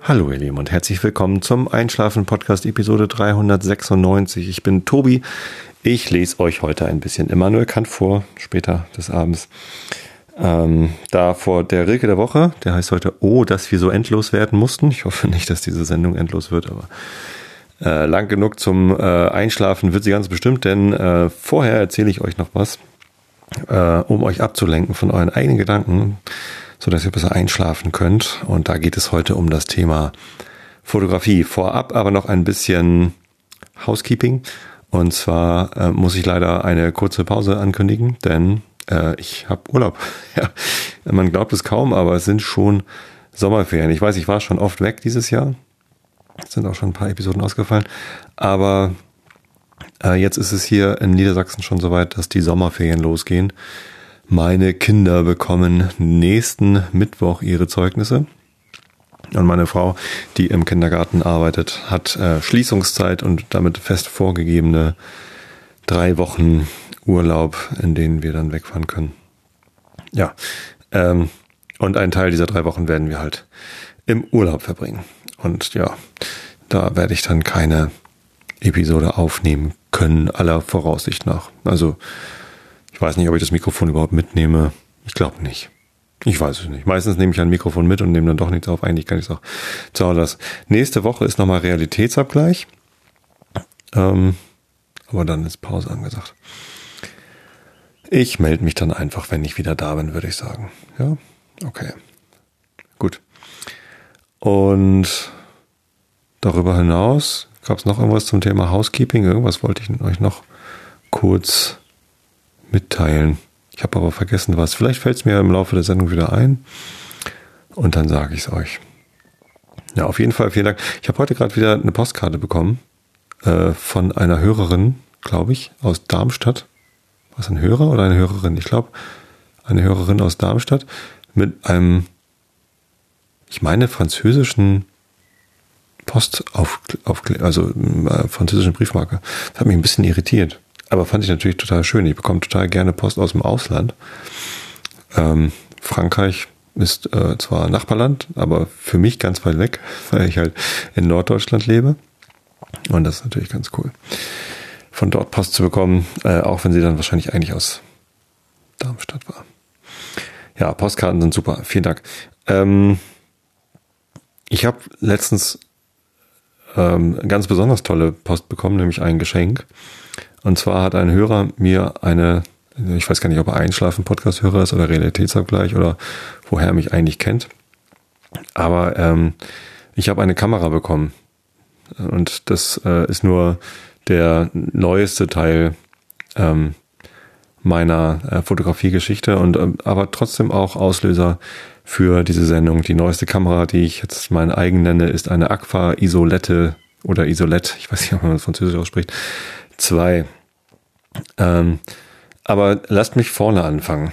Hallo ihr Lieben und herzlich willkommen zum Einschlafen-Podcast Episode 396. Ich bin Tobi. Ich lese euch heute ein bisschen Immanuel Kant vor, später des Abends. Da vor der Rilke der Woche, der heißt heute Oh, dass wir so endlos werden mussten. Ich hoffe nicht, dass diese Sendung endlos wird, aber lang genug zum Einschlafen wird sie ganz bestimmt, denn vorher erzähle ich euch noch was, um euch abzulenken von euren eigenen Gedanken, so dass ihr besser einschlafen könnt. Und da geht es heute um das Thema Fotografie. Vorab aber noch ein bisschen Housekeeping. Und zwar muss ich leider eine kurze Pause ankündigen, denn ich habe Urlaub. Ja, man glaubt es kaum, aber es sind schon Sommerferien. Ich weiß, ich war schon oft weg dieses Jahr. Es sind auch schon ein paar Episoden ausgefallen. Aber jetzt ist es hier in Niedersachsen schon soweit, dass die Sommerferien losgehen. Meine Kinder bekommen nächsten Mittwoch ihre Zeugnisse. Und meine Frau, die im Kindergarten arbeitet, hat Schließungszeit und damit fest vorgegebene 3 Wochen Urlaub, in denen wir dann wegfahren können. Ja, und einen Teil dieser 3 Wochen werden wir halt im Urlaub verbringen. Und ja, da werde ich dann keine Episode aufnehmen können, aller Voraussicht nach. Also ich weiß nicht, ob ich das Mikrofon überhaupt mitnehme. Ich glaube nicht. Ich weiß es nicht. Meistens nehme ich ein Mikrofon mit und nehme dann doch nichts auf. Eigentlich kann ich es auch zu Hause lassen. Nächste Woche ist nochmal Realitätsabgleich. Aber dann ist Pause angesagt. Ich melde mich dann einfach, wenn ich wieder da bin, würde ich sagen. Ja, okay. Gut. Und darüber hinaus gab es noch irgendwas zum Thema Housekeeping. Irgendwas wollte ich euch noch kurz mitteilen. Ich habe aber vergessen was. Vielleicht fällt es mir im Laufe der Sendung wieder ein und dann sage ich es euch. Ja, auf jeden Fall vielen Dank. Ich habe heute gerade wieder eine Postkarte bekommen von einer Hörerin, glaube ich, aus Darmstadt. War es ein Hörer oder eine Hörerin? Ich glaube, eine Hörerin aus Darmstadt mit einem, ich meine, französischen französischen Briefmarke. Das hat mich ein bisschen irritiert. Aber fand ich natürlich total schön. Ich bekomme total gerne Post aus dem Ausland. Frankreich ist zwar Nachbarland, aber für mich ganz weit weg, weil ich halt in Norddeutschland lebe. Und das ist natürlich ganz cool, von dort Post zu bekommen, auch wenn sie dann wahrscheinlich eigentlich aus Darmstadt war. Ja, Postkarten sind super. Vielen Dank. Ich habe letztens ganz besonders tolle Post bekommen, nämlich ein Geschenk. Und zwar hat ein Hörer mir ich weiß gar nicht, ob er Einschlafen-Podcast-Hörer ist oder Realitätsabgleich oder woher er mich eigentlich kennt. Aber ich habe eine Kamera bekommen. Und das ist nur der neueste Teil meiner Fotografiegeschichte und aber trotzdem auch Auslöser für diese Sendung. Die neueste Kamera, die ich jetzt meine eigen nenne, ist eine Agfa Isolette oder Isolette, ich weiß nicht, ob man das Französisch ausspricht, 2. Aber lasst mich vorne anfangen.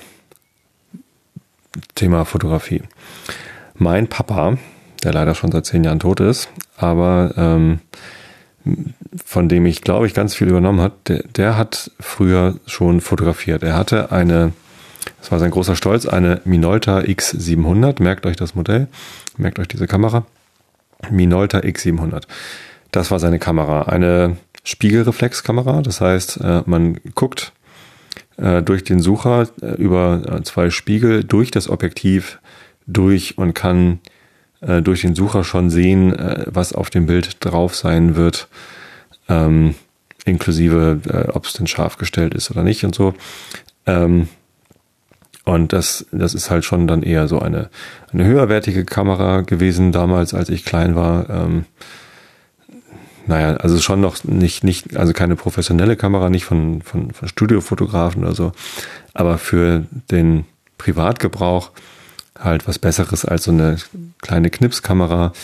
Thema Fotografie. Mein Papa, der leider schon seit 10 Jahren tot ist, aber von dem ich, glaube ich, ganz viel übernommen hat, der hat früher schon fotografiert. Er hatte das war sein großer Stolz, eine Minolta X700. Merkt euch das Modell, merkt euch diese Kamera. Minolta X700. Das war seine Kamera. Eine Spiegelreflexkamera, das heißt, man guckt durch den Sucher über 2 Spiegel durch das Objektiv durch und kann durch den Sucher schon sehen, was auf dem Bild drauf sein wird, inklusive, ob es denn scharf gestellt ist oder nicht und so. Und das ist halt schon dann eher so eine höherwertige Kamera gewesen damals, als ich klein war. Also schon noch nicht, also keine professionelle Kamera, nicht von Studiofotografen oder so, aber für den Privatgebrauch halt was Besseres als so eine kleine Knipskamera.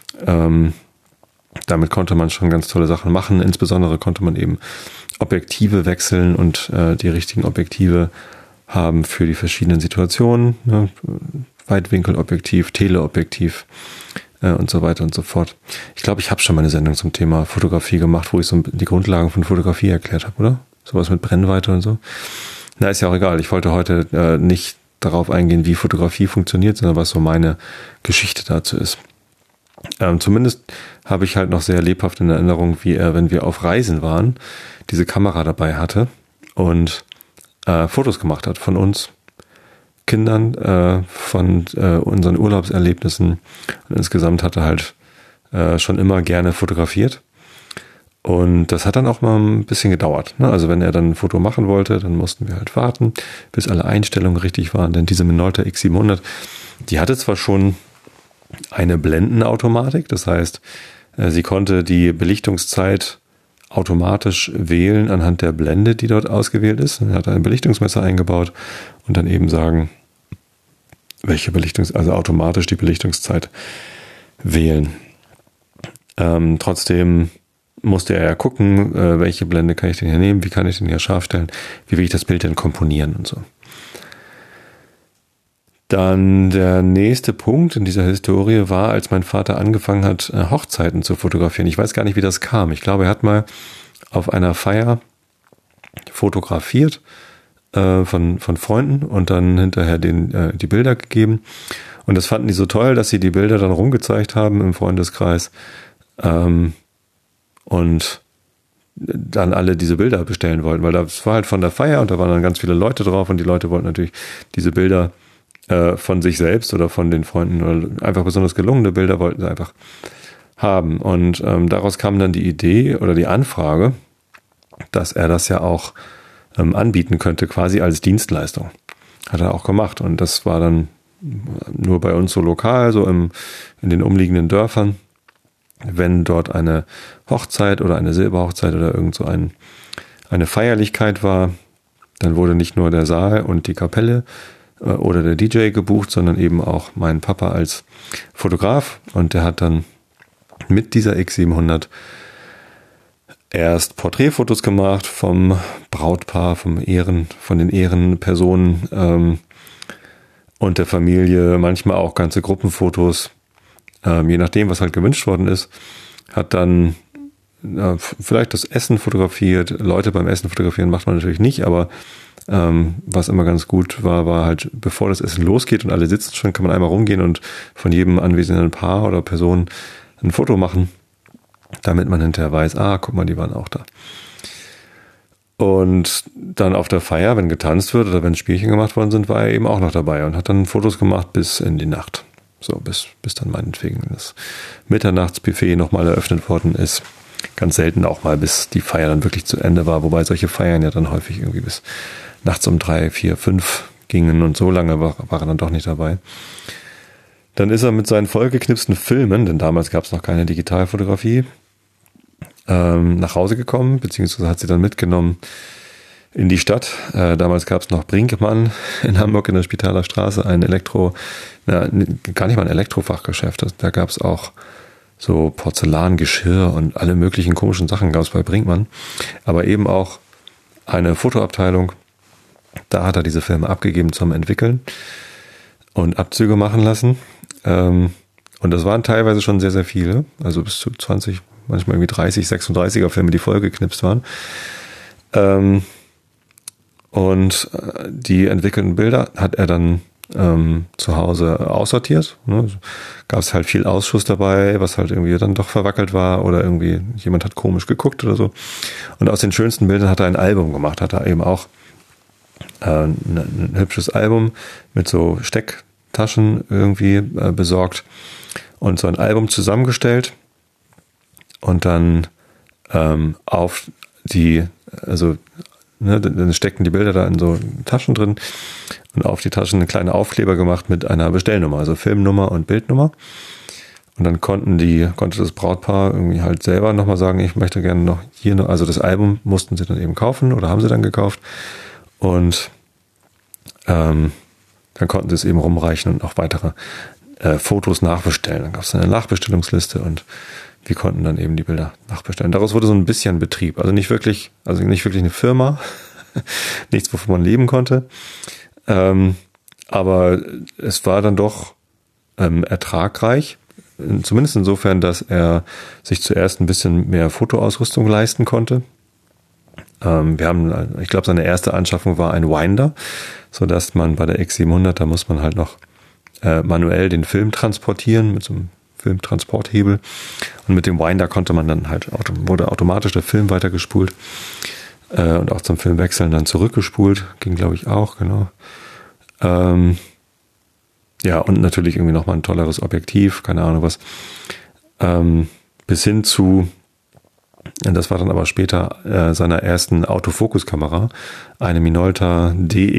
Damit konnte man schon ganz tolle Sachen machen. Insbesondere konnte man eben Objektive wechseln und die richtigen Objektive haben für die verschiedenen Situationen. Ne? Weitwinkelobjektiv, Teleobjektiv und so weiter und so fort. Ich glaube, ich habe schon mal eine Sendung zum Thema Fotografie gemacht, wo ich so die Grundlagen von Fotografie erklärt habe, oder? Sowas mit Brennweite und so. Na, ist ja auch egal. Ich wollte heute nicht darauf eingehen, wie Fotografie funktioniert, sondern was so meine Geschichte dazu ist. Zumindest habe ich halt noch sehr lebhaft in Erinnerung, wie er, wenn wir auf Reisen waren, diese Kamera dabei hatte und Fotos gemacht hat von uns Kindern, von unseren Urlaubserlebnissen. Und insgesamt hat er halt schon immer gerne fotografiert. Und das hat dann auch mal ein bisschen gedauert. Ne? Also wenn er dann ein Foto machen wollte, dann mussten wir halt warten, bis alle Einstellungen richtig waren. Denn diese Minolta X700, die hatte zwar schon eine Blendenautomatik, das heißt, sie konnte die Belichtungszeit automatisch wählen anhand der Blende, die dort ausgewählt ist. Er hat ein Belichtungsmesser eingebaut und dann eben sagen, welche also automatisch die Belichtungszeit wählen. Trotzdem musste er ja gucken, welche Blende kann ich denn hier nehmen, wie kann ich den hier scharf stellen, wie will ich das Bild denn komponieren und so. Dann der nächste Punkt in dieser Historie war, als mein Vater angefangen hat, Hochzeiten zu fotografieren. Ich weiß gar nicht, wie das kam. Ich glaube, er hat mal auf einer Feier fotografiert von Freunden und dann hinterher die Bilder gegeben. Und das fanden die so toll, dass sie die Bilder dann rumgezeigt haben im Freundeskreis. Und dann alle diese Bilder bestellen wollten, weil das war halt von der Feier und da waren dann ganz viele Leute drauf und die Leute wollten natürlich diese Bilder von sich selbst oder von den Freunden oder einfach besonders gelungene Bilder wollten sie einfach haben. Und daraus kam dann die Idee oder die Anfrage, dass er das ja auch anbieten könnte, quasi als Dienstleistung. Hat er auch gemacht und das war dann nur bei uns so lokal, so in den umliegenden Dörfern. Wenn dort eine Hochzeit oder eine Silberhochzeit oder irgend so eine Feierlichkeit war, dann wurde nicht nur der Saal und die Kapelle oder der DJ gebucht, sondern eben auch mein Papa als Fotograf und der hat dann mit dieser X700 erst Porträtfotos gemacht vom Brautpaar, von den Ehrenpersonen und der Familie, manchmal auch ganze Gruppenfotos, je nachdem, was halt gewünscht worden ist, hat dann vielleicht das Essen fotografiert. Leute beim Essen fotografieren macht man natürlich nicht, aber was immer ganz gut war halt, bevor das Essen losgeht und alle sitzen schon, kann man einmal rumgehen und von jedem anwesenden Paar oder Person ein Foto machen, damit man hinterher weiß, guck mal, die waren auch da. Und dann auf der Feier, wenn getanzt wird oder wenn Spielchen gemacht worden sind, war er eben auch noch dabei und hat dann Fotos gemacht bis in die Nacht. So, bis dann meinetwegen das Mitternachtsbuffet nochmal eröffnet worden ist. Ganz selten auch mal, bis die Feier dann wirklich zu Ende war, wobei solche Feiern ja dann häufig irgendwie bis nachts um 3, 4, 5 gingen und so lange war er dann doch nicht dabei. Dann ist er mit seinen vollgeknipsten Filmen, denn damals gab es noch keine Digitalfotografie, nach Hause gekommen, beziehungsweise hat sie dann mitgenommen in die Stadt. Damals gab es noch Brinkmann in Hamburg in der Spitaler Straße, gar nicht mal ein Elektrofachgeschäft. Da gab es auch so Porzellangeschirr und alle möglichen komischen Sachen gab es bei Brinkmann. Aber eben auch eine Fotoabteilung. Da hat er diese Filme abgegeben zum Entwickeln und Abzüge machen lassen. Und das waren teilweise schon sehr, sehr viele. Also bis zu 20, manchmal irgendwie 30, 36er Filme, die vollgeknipst waren. Und die entwickelten Bilder hat er dann zu Hause aussortiert. Ne? Gab es halt viel Ausschuss dabei, was halt irgendwie dann doch verwackelt war oder irgendwie jemand hat komisch geguckt oder so. Und aus den schönsten Bildern hat er ein Album gemacht, hat er eben auch ein hübsches Album mit so Stecktaschen irgendwie besorgt und so ein Album zusammengestellt und dann auf dann steckten die Bilder da in so Taschen drin und auf die Taschen eine kleine Aufkleber gemacht mit einer Bestellnummer, also Filmnummer und Bildnummer. Und dann konnte das Brautpaar irgendwie halt selber nochmal sagen, ich möchte gerne noch hier, also das Album mussten sie dann eben kaufen oder haben sie dann gekauft. Und dann konnten sie es eben rumreichen und noch weitere Fotos nachbestellen. Dann gab es eine Nachbestellungsliste und wir konnten dann eben die Bilder nachbestellen. Daraus wurde so ein bisschen Betrieb. Also nicht wirklich eine Firma, nichts, wovon man leben konnte. Aber es war dann doch ertragreich. Zumindest insofern, dass er sich zuerst ein bisschen mehr Fotoausrüstung leisten konnte. Ich glaube, seine erste Anschaffung war ein Winder, sodass man bei der X700, da muss man halt noch manuell den Film transportieren mit so einem Filmtransporthebel. Und mit dem Winder konnte man dann halt, wurde automatisch der Film weitergespult und auch zum Filmwechseln dann zurückgespult. Ging, glaube ich, auch, genau. Ja, und natürlich irgendwie nochmal ein tolleres Objektiv, keine Ahnung was. Bis hin zu, das war dann aber später, seiner ersten Autofokuskamera, eine Minolta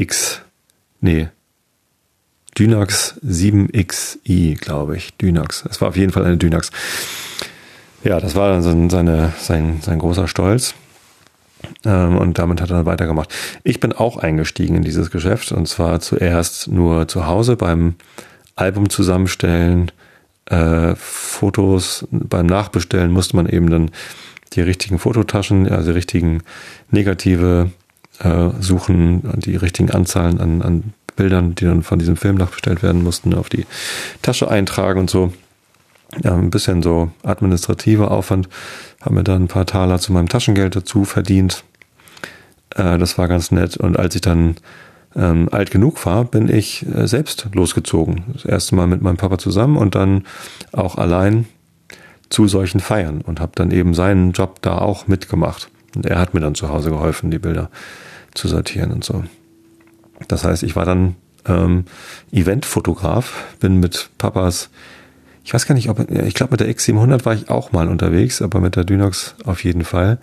Dynax 7XI, glaube ich. Dynax. Es war auf jeden Fall eine Dynax. Ja, das war dann sein großer Stolz. Und damit hat er dann weitergemacht. Ich bin auch eingestiegen in dieses Geschäft, und zwar zuerst nur zu Hause beim Album zusammenstellen, Fotos beim Nachbestellen musste man eben dann die richtigen Fototaschen, also die richtigen Negative suchen, die richtigen Anzahlen an Bildern, die dann von diesem Film nachbestellt werden mussten, auf die Tasche eintragen und so. Ja, ein bisschen so administrativer Aufwand. Haben mir dann ein paar Taler zu meinem Taschengeld dazu verdient. Das war ganz nett. Und als ich dann alt genug war, bin ich selbst losgezogen. Das erste Mal mit meinem Papa zusammen und dann auch allein zu solchen Feiern und habe dann eben seinen Job da auch mitgemacht. Und er hat mir dann zu Hause geholfen, die Bilder zu sortieren und so. Das heißt, ich war dann Eventfotograf, bin mit Papas, ich weiß gar nicht, ich glaube mit der X700 war ich auch mal unterwegs, aber mit der Dynax auf jeden Fall.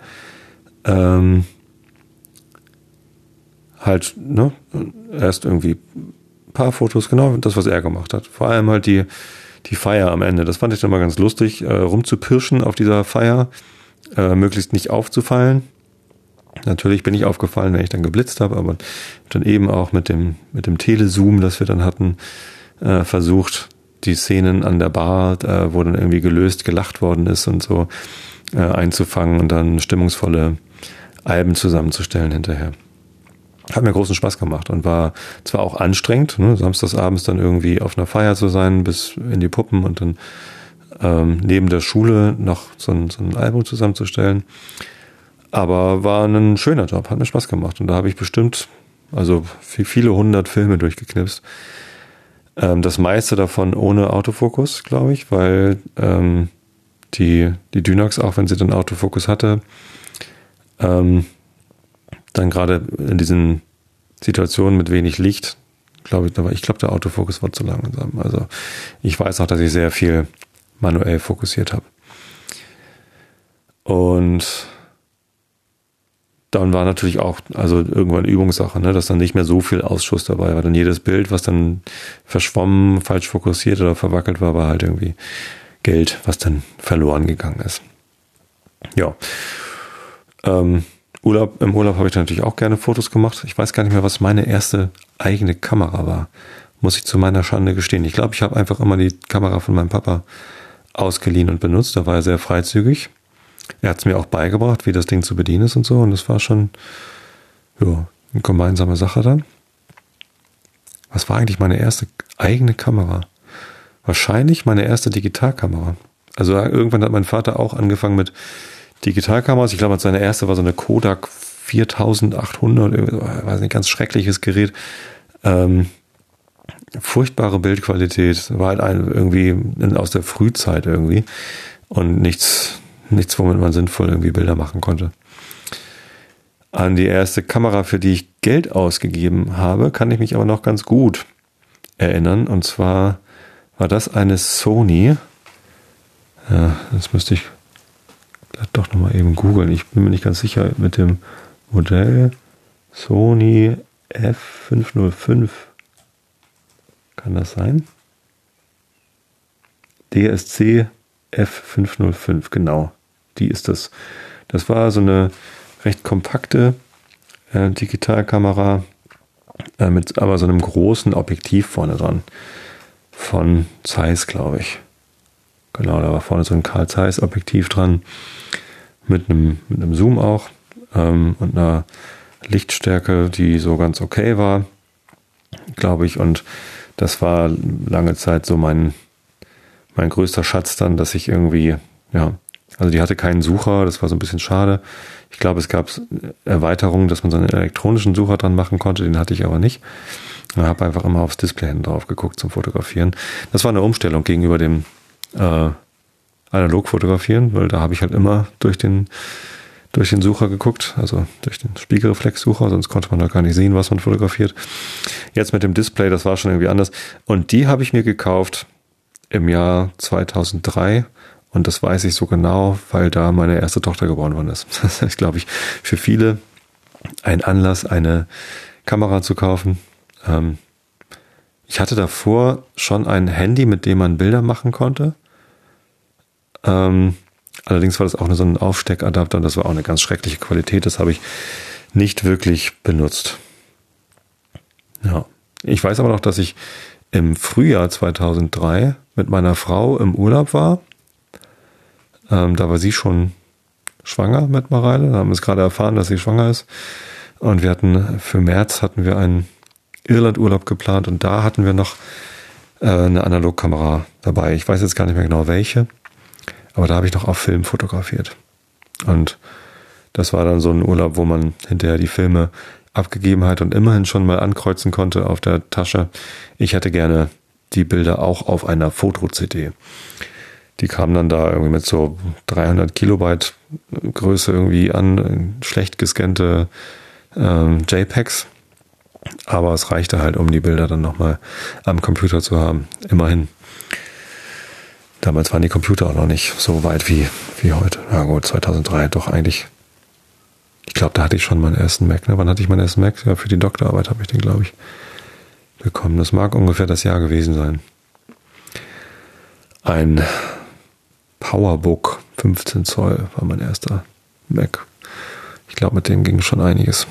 Halt, ne, erst irgendwie ein paar Fotos, genau das, was er gemacht hat. Vor allem halt die Feier am Ende. Das fand ich dann mal ganz lustig, rumzupirschen auf dieser Feier, möglichst nicht aufzufallen. Natürlich bin ich aufgefallen, wenn ich dann geblitzt habe, aber dann eben auch mit dem Telezoom, das wir dann hatten, versucht, die Szenen an der Bar, wo dann irgendwie gelöst gelacht worden ist und so, einzufangen und dann stimmungsvolle Alben zusammenzustellen hinterher. Hat mir großen Spaß gemacht und war zwar auch anstrengend, ne, samstagsabends dann irgendwie auf einer Feier zu sein, bis in die Puppen und dann neben der Schule noch so ein Album zusammenzustellen. Aber war ein schöner Job, hat mir Spaß gemacht. Und da habe ich bestimmt, also viele 100 Filme durchgeknipst. Das meiste davon ohne Autofokus, glaube ich, weil die Dynax, auch wenn sie dann Autofokus hatte, dann gerade in diesen Situationen mit wenig Licht, glaube ich, der Autofokus war zu langsam. Also ich weiß auch, dass ich sehr viel manuell fokussiert habe. Und dann war natürlich auch, also irgendwann Übungssache, ne, dass dann nicht mehr so viel Ausschuss dabei war. Dann jedes Bild, was dann verschwommen, falsch fokussiert oder verwackelt war, war halt irgendwie Geld, was dann verloren gegangen ist. Ja. Im Urlaub habe ich dann natürlich auch gerne Fotos gemacht. Ich weiß gar nicht mehr, was meine erste eigene Kamera war. Muss ich zu meiner Schande gestehen. Ich glaube, ich habe einfach immer die Kamera von meinem Papa ausgeliehen und benutzt. Da war er sehr freizügig. Er hat es mir auch beigebracht, wie das Ding zu bedienen ist und so. Und das war schon eine gemeinsame Sache dann. Was war eigentlich meine erste eigene Kamera? Wahrscheinlich meine erste Digitalkamera. Also irgendwann hat mein Vater auch angefangen mit Digitalkameras. Ich glaube, seine erste war so eine Kodak 4800, weiß nicht, ganz schreckliches Gerät. Furchtbare Bildqualität, war halt irgendwie aus der Frühzeit irgendwie und nichts, womit man sinnvoll irgendwie Bilder machen konnte. An die erste Kamera, für die ich Geld ausgegeben habe, kann ich mich aber noch ganz gut erinnern. Und zwar war das eine Sony. Ja, das müsste ich doch nochmal eben googeln. Ich bin mir nicht ganz sicher mit dem Modell. Sony F505. Kann das sein? DSC F505, genau. Die ist das. Das war so eine recht kompakte Digitalkamera mit aber so einem großen Objektiv vorne dran. Von Zeiss, glaube ich. Genau, da war vorne so ein Carl Zeiss Objektiv dran. Mit einem Zoom auch. Und einer Lichtstärke, die so ganz okay war, glaube ich. Und das war lange Zeit so mein größter Schatz dann, dass ich irgendwie, also die hatte keinen Sucher, das war so ein bisschen schade. Ich glaube, es gab Erweiterungen, dass man so einen elektronischen Sucher dran machen konnte, den hatte ich aber nicht. Ich habe einfach immer aufs Display hinten drauf geguckt zum Fotografieren. Das war eine Umstellung gegenüber dem analog fotografieren, weil da habe ich halt immer durch den Sucher geguckt, also durch den Spiegelreflexsucher, sonst konnte man da gar nicht sehen, was man fotografiert. Jetzt mit dem Display, das war schon irgendwie anders. Und die habe ich mir gekauft im Jahr 2003 und das weiß ich so genau, weil da meine erste Tochter geboren worden ist. Das ist, glaube ich, für viele ein Anlass, eine Kamera zu kaufen. Ich hatte davor schon ein Handy, mit dem man Bilder machen konnte. Allerdings war das auch nur so ein Aufsteckadapter und das war auch eine ganz schreckliche Qualität. Das habe ich nicht wirklich benutzt. Ja. Ich weiß aber noch, dass ich im Frühjahr 2003 mit meiner Frau im Urlaub war. Da war sie schon schwanger mit Mareile. Da haben wir es gerade erfahren, dass sie schwanger ist. Und für März hatten wir einen Irlandurlaub geplant und da hatten wir noch eine Analogkamera dabei. Ich weiß jetzt gar nicht mehr genau welche. Aber da habe ich noch auf Film fotografiert. Und das war dann so ein Urlaub, wo man hinterher die Filme abgegeben hat und immerhin schon mal ankreuzen konnte auf der Tasche. Ich hätte gerne die Bilder auch auf einer Foto-CD. Die kamen dann da irgendwie mit so 300 Kilobyte Größe irgendwie an, schlecht gescannte JPEGs. Aber es reichte halt, um die Bilder dann nochmal am Computer zu haben. Immerhin. Damals waren die Computer auch noch nicht so weit wie heute. Na gut, 2003 doch eigentlich. Ich glaube, da hatte ich schon meinen ersten Mac. Ne? Wann hatte ich meinen ersten Mac? Ja, für die Doktorarbeit habe ich den, glaube ich, bekommen. Das mag ungefähr das Jahr gewesen sein. Ein PowerBook 15 Zoll war mein erster Mac. Ich glaube, mit dem ging schon einiges.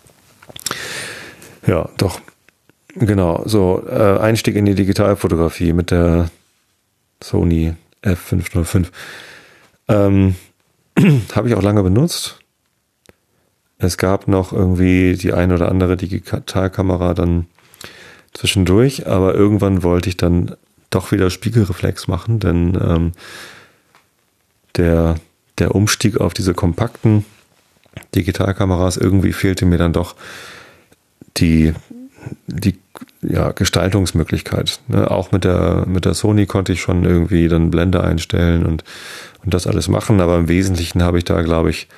Ja, doch. Genau, so Einstieg in die Digitalfotografie mit der Sony F505. Habe ich auch lange benutzt. Es gab noch irgendwie die ein oder andere Digitalkamera dann zwischendurch, aber irgendwann wollte ich dann doch wieder Spiegelreflex machen, denn der Umstieg auf diese kompakten Digitalkameras, irgendwie fehlte mir dann doch die Gestaltungsmöglichkeit. Ne? Auch mit der Sony konnte ich schon irgendwie dann Blende einstellen und das alles machen, aber im Wesentlichen habe ich da, glaube ich,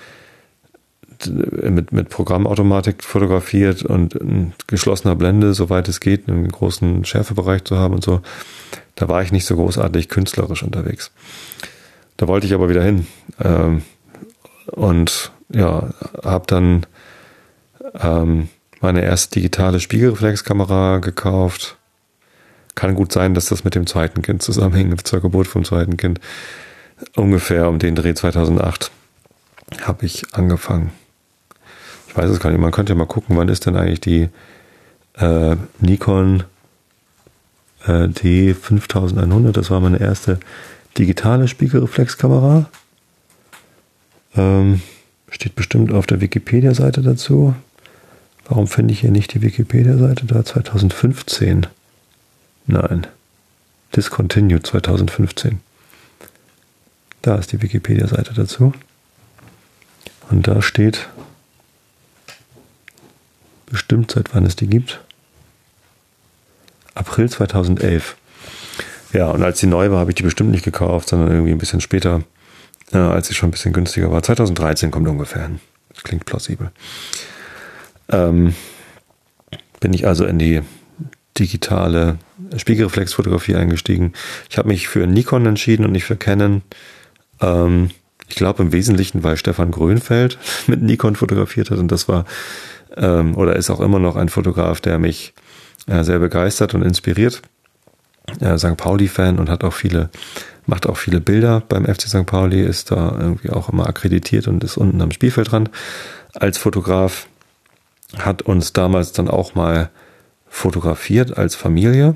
mit Programmautomatik fotografiert und geschlossener Blende, soweit es geht, einen großen Schärfebereich zu haben und so. Da war ich nicht so großartig künstlerisch unterwegs. Da wollte ich aber wieder hin. Und ja, habe dann meine erste digitale Spiegelreflexkamera gekauft. Kann gut sein, dass das mit dem zweiten Kind zusammenhängt, zur Geburt vom zweiten Kind. Ungefähr um den Dreh 2008 habe ich angefangen. Ich weiß es gar nicht, man könnte ja mal gucken, wann ist denn eigentlich die Nikon D5100, das war meine erste digitale Spiegelreflexkamera. Steht bestimmt auf der Wikipedia-Seite dazu. Warum finde ich hier nicht die Wikipedia-Seite? Da 2015. Nein. Discontinued 2015. Da ist die Wikipedia-Seite dazu. Und da steht bestimmt, seit wann es die gibt. April 2011. Ja, und als die neu war, habe ich die bestimmt nicht gekauft, sondern irgendwie ein bisschen später, als sie schon ein bisschen günstiger war. 2013 kommt ungefähr hin. Das klingt plausibel. Bin ich also in die digitale Spiegelreflexfotografie eingestiegen. Ich habe mich für Nikon entschieden und nicht für Canon. Ich glaube im Wesentlichen, weil Stefan Grönfeld mit Nikon fotografiert hat und das war oder ist auch immer noch ein Fotograf, der mich sehr begeistert und inspiriert. St. Pauli-Fan und macht auch viele Bilder beim FC St. Pauli, ist da irgendwie auch immer akkreditiert und ist unten am Spielfeldrand als Fotograf. Hat uns damals dann auch mal fotografiert als Familie.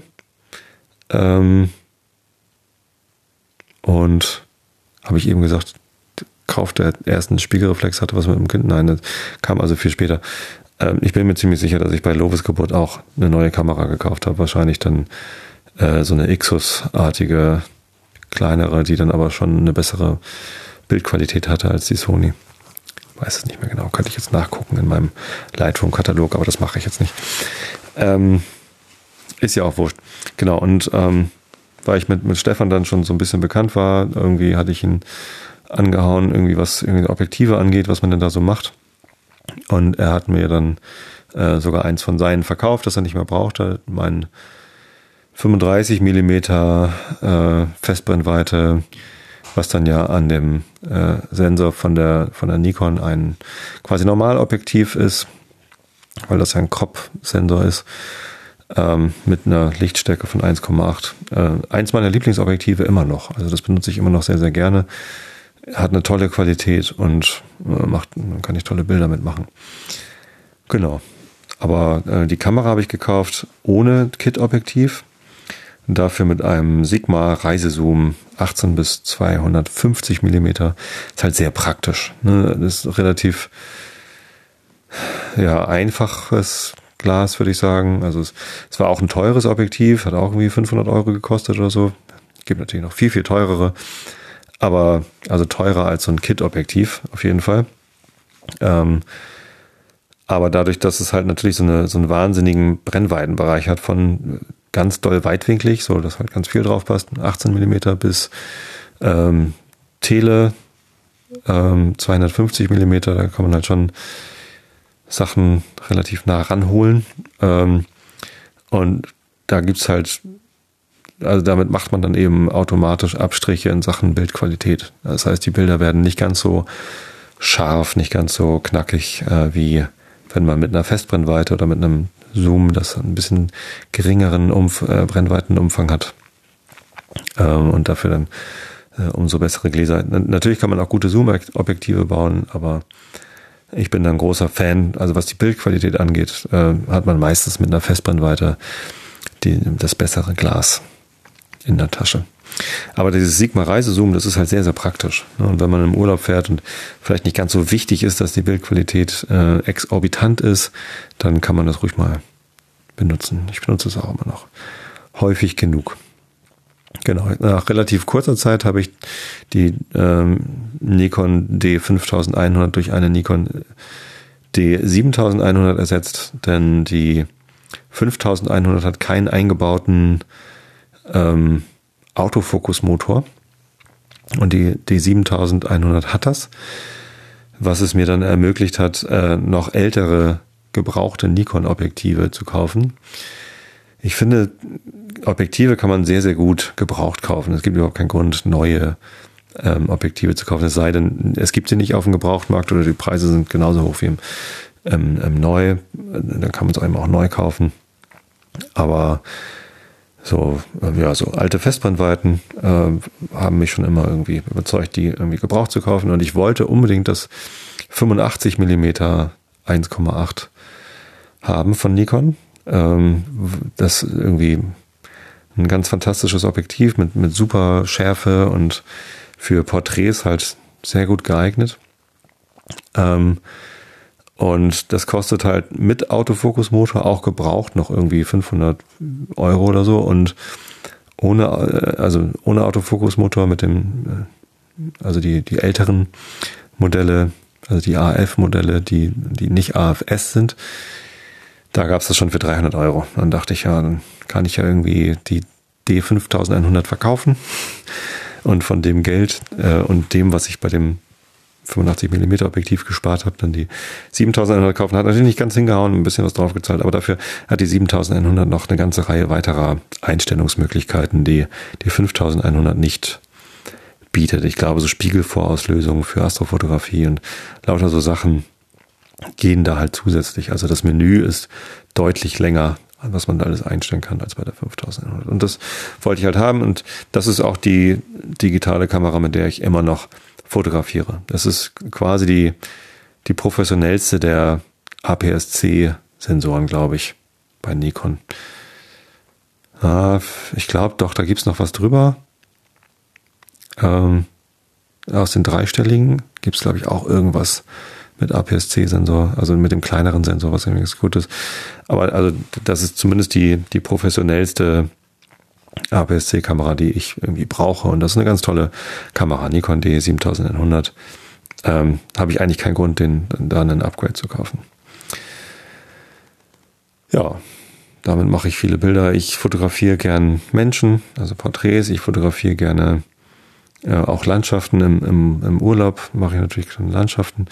Und habe ich eben gesagt, Kauf der ersten Spiegelreflex hatte was mit dem Kind. Nein, das kam also viel später. Ich bin mir ziemlich sicher, dass ich bei Lovis Geburt auch eine neue Kamera gekauft habe. Wahrscheinlich dann so eine Ixus-artige, kleinere, die dann aber schon eine bessere Bildqualität hatte als die Sony. Weiß es nicht mehr genau. Könnte ich jetzt nachgucken in meinem Lightroom-Katalog, aber das mache ich jetzt nicht. Ist ja auch wurscht. Genau, und weil ich mit Stefan dann schon so ein bisschen bekannt war. Irgendwie hatte ich ihn angehauen, irgendwie was irgendwie Objektive angeht, was man denn da so macht. Und er hat mir dann sogar eins von seinen verkauft, das er nicht mehr brauchte. Mein 35 Millimeter Festbrennweite, was dann ja an dem Sensor von der Nikon ein quasi Normalobjektiv ist, weil das ja ein Crop-Sensor ist, mit einer Lichtstärke von 1,8. Eins meiner Lieblingsobjektive immer noch. Also das benutze ich immer noch sehr, sehr gerne. Hat eine tolle Qualität und man kann nicht tolle Bilder mitmachen. Genau. Aber die Kamera habe ich gekauft ohne Kit-Objektiv. Dafür mit einem Sigma Reisezoom 18 bis 250 Millimeter. Ist halt sehr praktisch. Ne? Das ist relativ einfaches Glas, würde ich sagen. Also es war auch ein teures Objektiv, hat auch irgendwie 500 € gekostet oder so. Gibt natürlich noch viel, viel teurere. Aber also teurer als so ein Kit-Objektiv auf jeden Fall. Aber dadurch, dass es halt natürlich so einen wahnsinnigen Brennweitenbereich hat von ganz doll weitwinklig, so dass halt ganz viel drauf passt, 18 Millimeter bis Tele 250 Millimeter, da kann man halt schon Sachen relativ nah ranholen. Und da gibt's halt, also damit macht man dann eben automatisch Abstriche in Sachen Bildqualität. Das heißt, die Bilder werden nicht ganz so scharf, nicht ganz so knackig, wie wenn man mit einer Festbrennweite oder mit einem Zoom, das ein bisschen geringeren Brennweitenumfang hat. Und dafür dann umso bessere Gläser. Natürlich kann man auch gute Zoom-Objektive bauen, aber ich bin da ein großer Fan. Also was die Bildqualität angeht, hat man meistens mit einer Festbrennweite das bessere Glas in der Tasche. Aber dieses Sigma Reisezoom, das ist halt sehr, sehr praktisch. Und wenn man im Urlaub fährt und vielleicht nicht ganz so wichtig ist, dass die Bildqualität exorbitant ist, dann kann man das ruhig mal benutzen. Ich benutze es auch immer noch häufig genug. Genau, nach relativ kurzer Zeit habe ich die Nikon D5100 durch eine Nikon D7100 ersetzt, denn die 5100 hat keinen eingebauten Autofokusmotor und die D7100 hat das, was es mir dann ermöglicht hat, noch ältere gebrauchte Nikon-Objektive zu kaufen. Ich finde, Objektive kann man sehr, sehr gut gebraucht kaufen. Es gibt überhaupt keinen Grund, neue Objektive zu kaufen. Es sei denn, es gibt sie nicht auf dem Gebrauchtmarkt oder die Preise sind genauso hoch wie im Neu. Dann kann man es eben auch neu kaufen. Aber so alte Festbrennweiten haben mich schon immer irgendwie überzeugt, die irgendwie gebraucht zu kaufen. Und ich wollte unbedingt das 85 Millimeter 1,8 haben von Nikon. Das irgendwie ein ganz fantastisches Objektiv mit super Schärfe und für Porträts halt sehr gut geeignet. Und das kostet halt mit Autofokusmotor auch gebraucht noch irgendwie 500 € oder so und ohne Autofokusmotor mit dem, also die älteren Modelle, also die AF-Modelle, die nicht AFS sind, da gab es das schon für 300 €. Dann dachte ich, ja, dann kann ich ja irgendwie die D5100 verkaufen und von dem Geld und dem, was ich bei dem 85 mm Objektiv gespart habe, dann die 7100 kaufen. Hat natürlich nicht ganz hingehauen, ein bisschen was draufgezahlt, aber dafür hat die 7100 noch eine ganze Reihe weiterer Einstellungsmöglichkeiten, die 5100 nicht bietet. Ich glaube, so Spiegelvorauslösungen für Astrofotografie und lauter so Sachen gehen da halt zusätzlich. Also das Menü ist deutlich länger, was man da alles einstellen kann, als bei der 5100. Und das wollte ich halt haben und das ist auch die digitale Kamera, mit der ich immer noch fotografiere. Das ist quasi die professionellste der APS-C-Sensoren, glaube ich, bei Nikon. Ich glaube doch, da gibt's noch was drüber. Aus den dreistelligen gibt's, glaube ich, auch irgendwas mit APS-C-Sensor, also mit dem kleineren Sensor, was irgendwie ganz gut ist. Aber also das ist zumindest die professionellste APS-C-Kamera, die ich irgendwie brauche. Und das ist eine ganz tolle Kamera, Nikon D7100. Habe ich eigentlich keinen Grund, da einen Upgrade zu kaufen. Ja, damit mache ich viele Bilder. Ich fotografiere gern Menschen, also Porträts. Ich fotografiere gerne auch Landschaften. Im Urlaub mache ich natürlich Landschaften.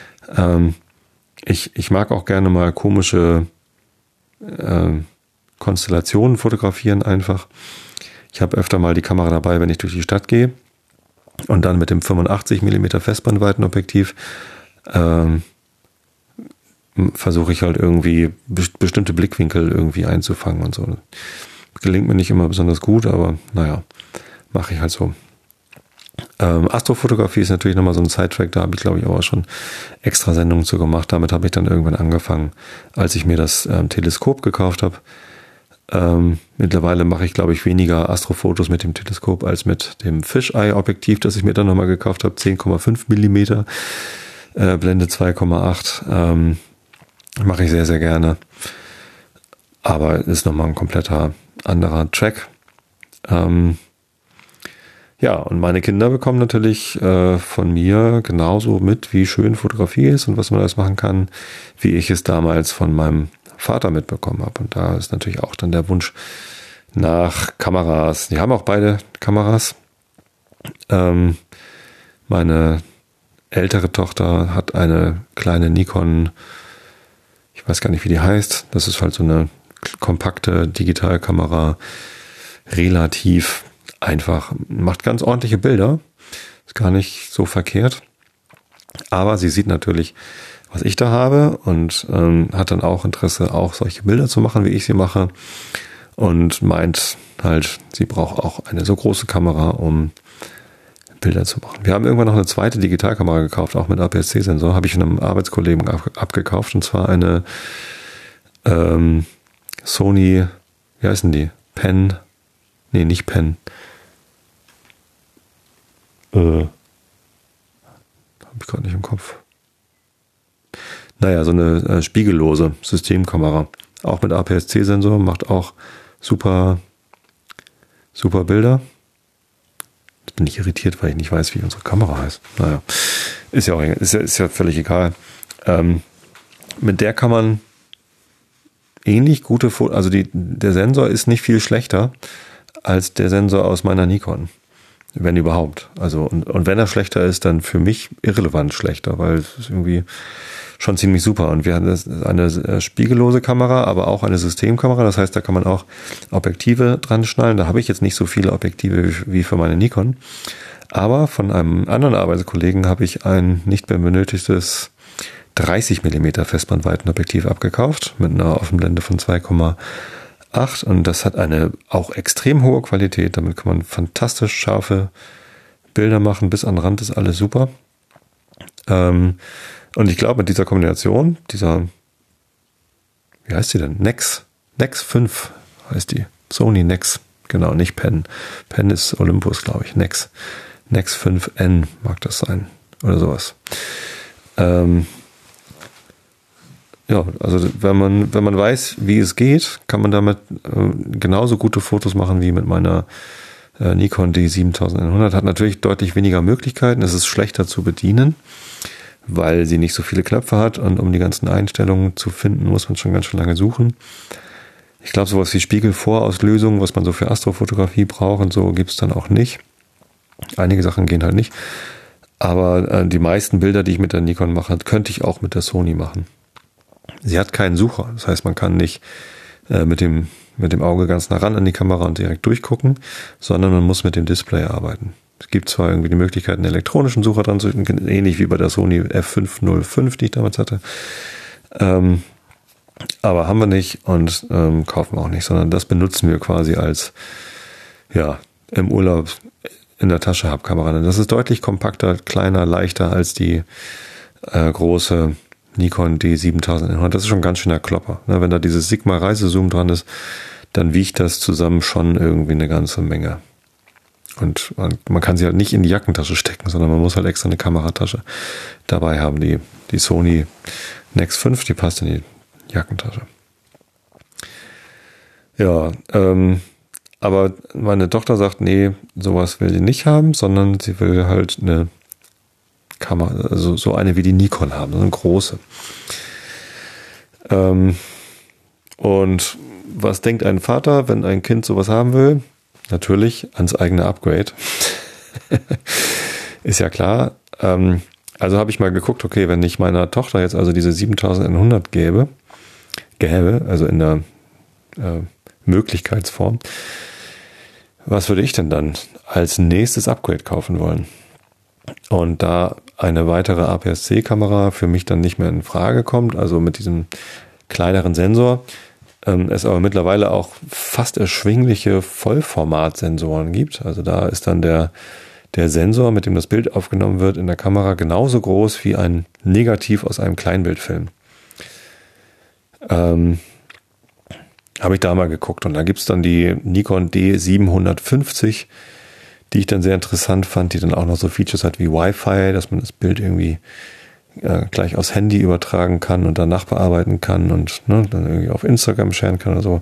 Ich mag auch gerne mal komische Konstellationen fotografieren einfach. Ich habe öfter mal die Kamera dabei, wenn ich durch die Stadt gehe und dann mit dem 85 mm Festbrennweitenobjektiv versuche ich halt irgendwie bestimmte Blickwinkel irgendwie einzufangen und so. Gelingt mir nicht immer besonders gut, aber naja, mache ich halt so. Astrofotografie ist natürlich nochmal so ein Sidetrack, da habe ich glaube ich auch schon extra Sendungen zu gemacht. Damit habe ich dann irgendwann angefangen, als ich mir das Teleskop gekauft habe. Mittlerweile mache ich glaube ich weniger Astrofotos mit dem Teleskop als mit dem Fisheye-Objektiv, das ich mir dann nochmal gekauft habe, 10,5 mm, Blende 2,8. Mache ich sehr, sehr gerne. Aber ist nochmal ein kompletter anderer Track. Ja, und meine Kinder bekommen natürlich von mir genauso mit, wie schön Fotografie ist und was man alles machen kann, wie ich es damals von meinem Vater mitbekommen habe. Und da ist natürlich auch dann der Wunsch nach Kameras. Die haben auch beide Kameras. Meine ältere Tochter hat eine kleine Nikon, ich weiß gar nicht, wie die heißt. Das ist halt so eine kompakte Digitalkamera, relativ einfach, macht ganz ordentliche Bilder, ist gar nicht so verkehrt, aber sie sieht natürlich, was ich da habe und hat dann auch Interesse, auch solche Bilder zu machen, wie ich sie mache und meint halt, sie braucht auch eine so große Kamera, um Bilder zu machen. Wir haben irgendwann noch eine zweite Digitalkamera gekauft, auch mit APS-C-Sensor, habe ich von einem Arbeitskollegen abgekauft und zwar eine Sony, wie heißen die? Pen, nee, nicht Pen. Habe ich gerade nicht im Kopf. Naja, so eine spiegellose Systemkamera. Auch mit APS-C-Sensor, macht auch super Bilder. Jetzt bin ich irritiert, weil ich nicht weiß, wie unsere Kamera heißt. Naja, ist ja auch ist ja völlig egal. Mit der kann man ähnlich gute Fotos, also der Sensor ist nicht viel schlechter als der Sensor aus meiner Nikon. Wenn überhaupt. Also, und wenn er schlechter ist, dann für mich irrelevant schlechter, weil es ist irgendwie schon ziemlich super. Und wir haben eine spiegellose Kamera, aber auch eine Systemkamera. Das heißt, da kann man auch Objektive dran schnallen. Da habe ich jetzt nicht so viele Objektive wie für meine Nikon. Aber von einem anderen Arbeitskollegen habe ich ein nicht mehr benötigtes 30 mm Festbrennweitenobjektiv abgekauft mit einer Offenblende von 2,8 und das hat eine auch extrem hohe Qualität. Damit kann man fantastisch scharfe Bilder machen. Bis an den Rand ist alles super. Und ich glaube, mit dieser Kombination, wie heißt die denn? Nex 5 heißt die. Sony Nex, genau, nicht Pen. Pen ist Olympus, glaube ich. Nex 5N mag das sein. Oder sowas. Ja, also wenn man weiß, wie es geht, kann man damit genauso gute Fotos machen wie mit meiner Nikon D7100. Hat natürlich deutlich weniger Möglichkeiten. Es ist schlechter zu bedienen, weil sie nicht so viele Knöpfe hat und um die ganzen Einstellungen zu finden, muss man schon ganz schön lange suchen. Ich glaube, sowas wie Spiegelvorauslösung, was man so für Astrofotografie braucht und so, gibt es dann auch nicht. Einige Sachen gehen halt nicht. Aber die meisten Bilder, die ich mit der Nikon mache, könnte ich auch mit der Sony machen. Sie hat keinen Sucher, das heißt, man kann nicht mit dem Auge ganz nah ran an die Kamera und direkt durchgucken, sondern man muss mit dem Display arbeiten. Es gibt zwar irgendwie die Möglichkeit, einen elektronischen Sucher dran zu, ähnlich wie bei der Sony F505, die ich damals hatte, aber haben wir nicht und kaufen wir auch nicht, sondern das benutzen wir quasi als, ja, im Urlaub in der Tasche Kamera. Das ist deutlich kompakter, kleiner, leichter als die große Nikon D7100. Das ist schon ein ganz schöner Klopper. Wenn da dieses Sigma-Reisezoom dran ist, dann wiegt das zusammen schon irgendwie eine ganze Menge. Und man kann sie halt nicht in die Jackentasche stecken, sondern man muss halt extra eine Kameratasche dabei haben. Die Sony Nex 5, die passt in die Jackentasche. Ja, aber meine Tochter sagt, nee, sowas will sie nicht haben, sondern sie will halt eine Kamera, also so eine wie die Nikon haben, so eine große. Und was denkt ein Vater, wenn ein Kind sowas haben will? Natürlich ans eigene Upgrade. Ist ja klar. Also habe ich mal geguckt, okay, wenn ich meiner Tochter jetzt also diese 7100 gäbe, also in der Möglichkeitsform, was würde ich denn dann als nächstes Upgrade kaufen wollen? Und da eine weitere APS-C-Kamera für mich dann nicht mehr in Frage kommt, also mit diesem kleineren Sensor, es aber mittlerweile auch fast erschwingliche Vollformatsensoren gibt. Also da ist dann der Sensor, mit dem das Bild aufgenommen wird, in der Kamera genauso groß wie ein Negativ aus einem Kleinbildfilm. Habe ich da mal geguckt und da gibt es dann die Nikon D750, die ich dann sehr interessant fand, die dann auch noch so Features hat wie Wi-Fi, dass man das Bild irgendwie gleich aufs Handy übertragen kann und danach bearbeiten kann und dann irgendwie auf Instagram sharen kann oder so.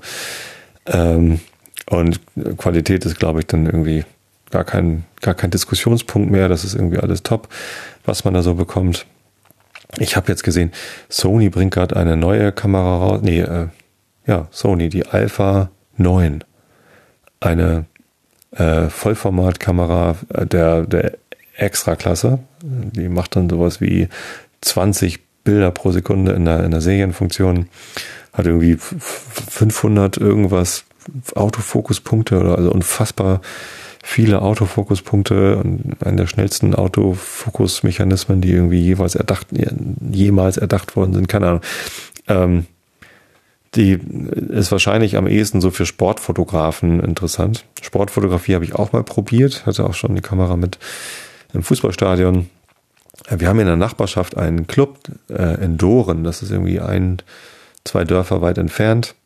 Und Qualität ist, glaube ich, dann irgendwie gar kein Diskussionspunkt mehr. Das ist irgendwie alles top, was man da so bekommt. Ich habe jetzt gesehen, Sony bringt gerade eine neue Kamera raus. Sony, die Alpha 9. Eine Vollformatkamera der Extraklasse. Die macht dann sowas wie 20 Bilder pro Sekunde in der Serienfunktion. Hat irgendwie 500 irgendwas Autofokuspunkte oder also unfassbar viele Autofokuspunkte und einen der schnellsten Autofokusmechanismen, die irgendwie jemals erdacht worden sind. Keine Ahnung. Die ist wahrscheinlich am ehesten so für Sportfotografen interessant. Sportfotografie habe ich auch mal probiert, hatte auch schon die Kamera mit im Fußballstadion. Wir haben in der Nachbarschaft einen Club in Doren, das ist irgendwie 2 Dörfer weit entfernt.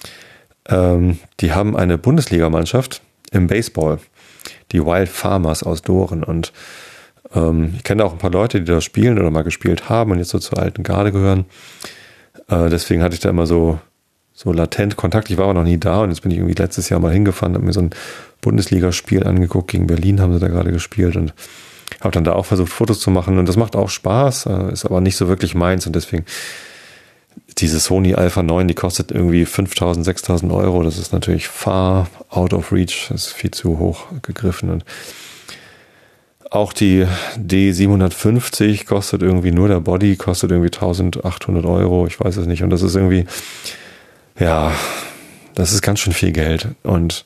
Die haben eine Bundesligamannschaft im Baseball, die Wild Farmers aus Doren. Und ich kenne auch ein paar Leute, die da spielen oder mal gespielt haben und jetzt so zur alten Garde gehören. Deswegen hatte ich da immer so latent Kontakt. Ich war aber noch nie da und jetzt bin ich irgendwie letztes Jahr mal hingefahren, habe mir so ein Bundesligaspiel angeguckt. Gegen Berlin haben sie da gerade gespielt und habe dann da auch versucht, Fotos zu machen. Und das macht auch Spaß, ist aber nicht so wirklich meins. Und deswegen diese Sony Alpha 9, die kostet irgendwie 5.000, 6.000 Euro. Das ist natürlich far out of reach. Das ist viel zu hoch gegriffen. Und auch die D750 kostet irgendwie nur der Body, kostet irgendwie 1.800 Euro. Ich weiß es nicht. Und das ist irgendwie, ja, das ist ganz schön viel Geld. Und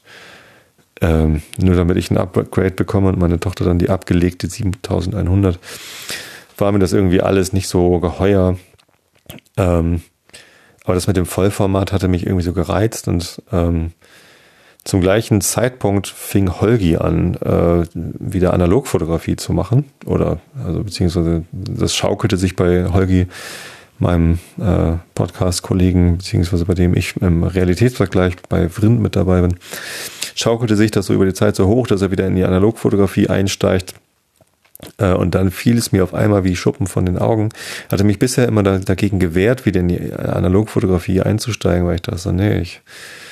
nur damit ich ein Upgrade bekomme und meine Tochter dann die abgelegte 7.100, war mir das irgendwie alles nicht so geheuer. Aber das mit dem Vollformat hatte mich irgendwie so gereizt und zum gleichen Zeitpunkt fing Holgi an, wieder Analogfotografie zu machen. Beziehungsweise das schaukelte sich bei Holgi, meinem Podcast-Kollegen, beziehungsweise bei dem ich im Realitätsvergleich bei Vrind mit dabei bin, schaukelte sich das so über die Zeit so hoch, dass er wieder in die Analogfotografie einsteigt. Und dann fiel es mir auf einmal wie Schuppen von den Augen. Hatte mich bisher immer dagegen gewehrt, wieder in die Analogfotografie einzusteigen, weil ich dachte so, nee, ich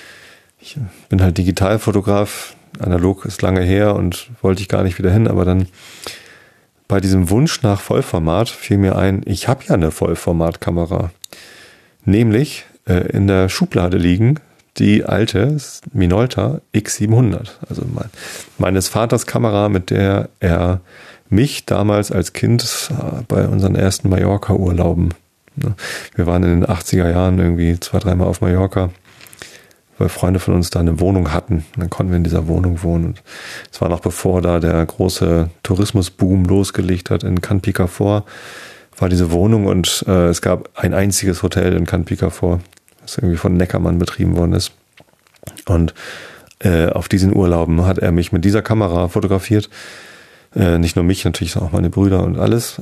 bin halt Digitalfotograf, analog ist lange her und wollte ich gar nicht wieder hin, aber dann bei diesem Wunsch nach Vollformat fiel mir ein, ich habe ja eine Vollformatkamera, nämlich in der Schublade liegen die alte Minolta X700, also meines Vaters Kamera, mit der er mich damals als Kind bei unseren ersten Mallorca-Urlauben, wir waren in den 80er Jahren irgendwie 2-3 Mal auf Mallorca, weil Freunde von uns da eine Wohnung hatten. Und dann konnten wir in dieser Wohnung wohnen. Und es war noch bevor da der große Tourismusboom losgelegt hat in Cannes Picafort, war diese Wohnung und es gab ein einziges Hotel in Cannes Picafort, das irgendwie von Neckermann betrieben worden ist. Und auf diesen Urlauben hat er mich mit dieser Kamera fotografiert. Nicht nur mich, natürlich auch meine Brüder und alles.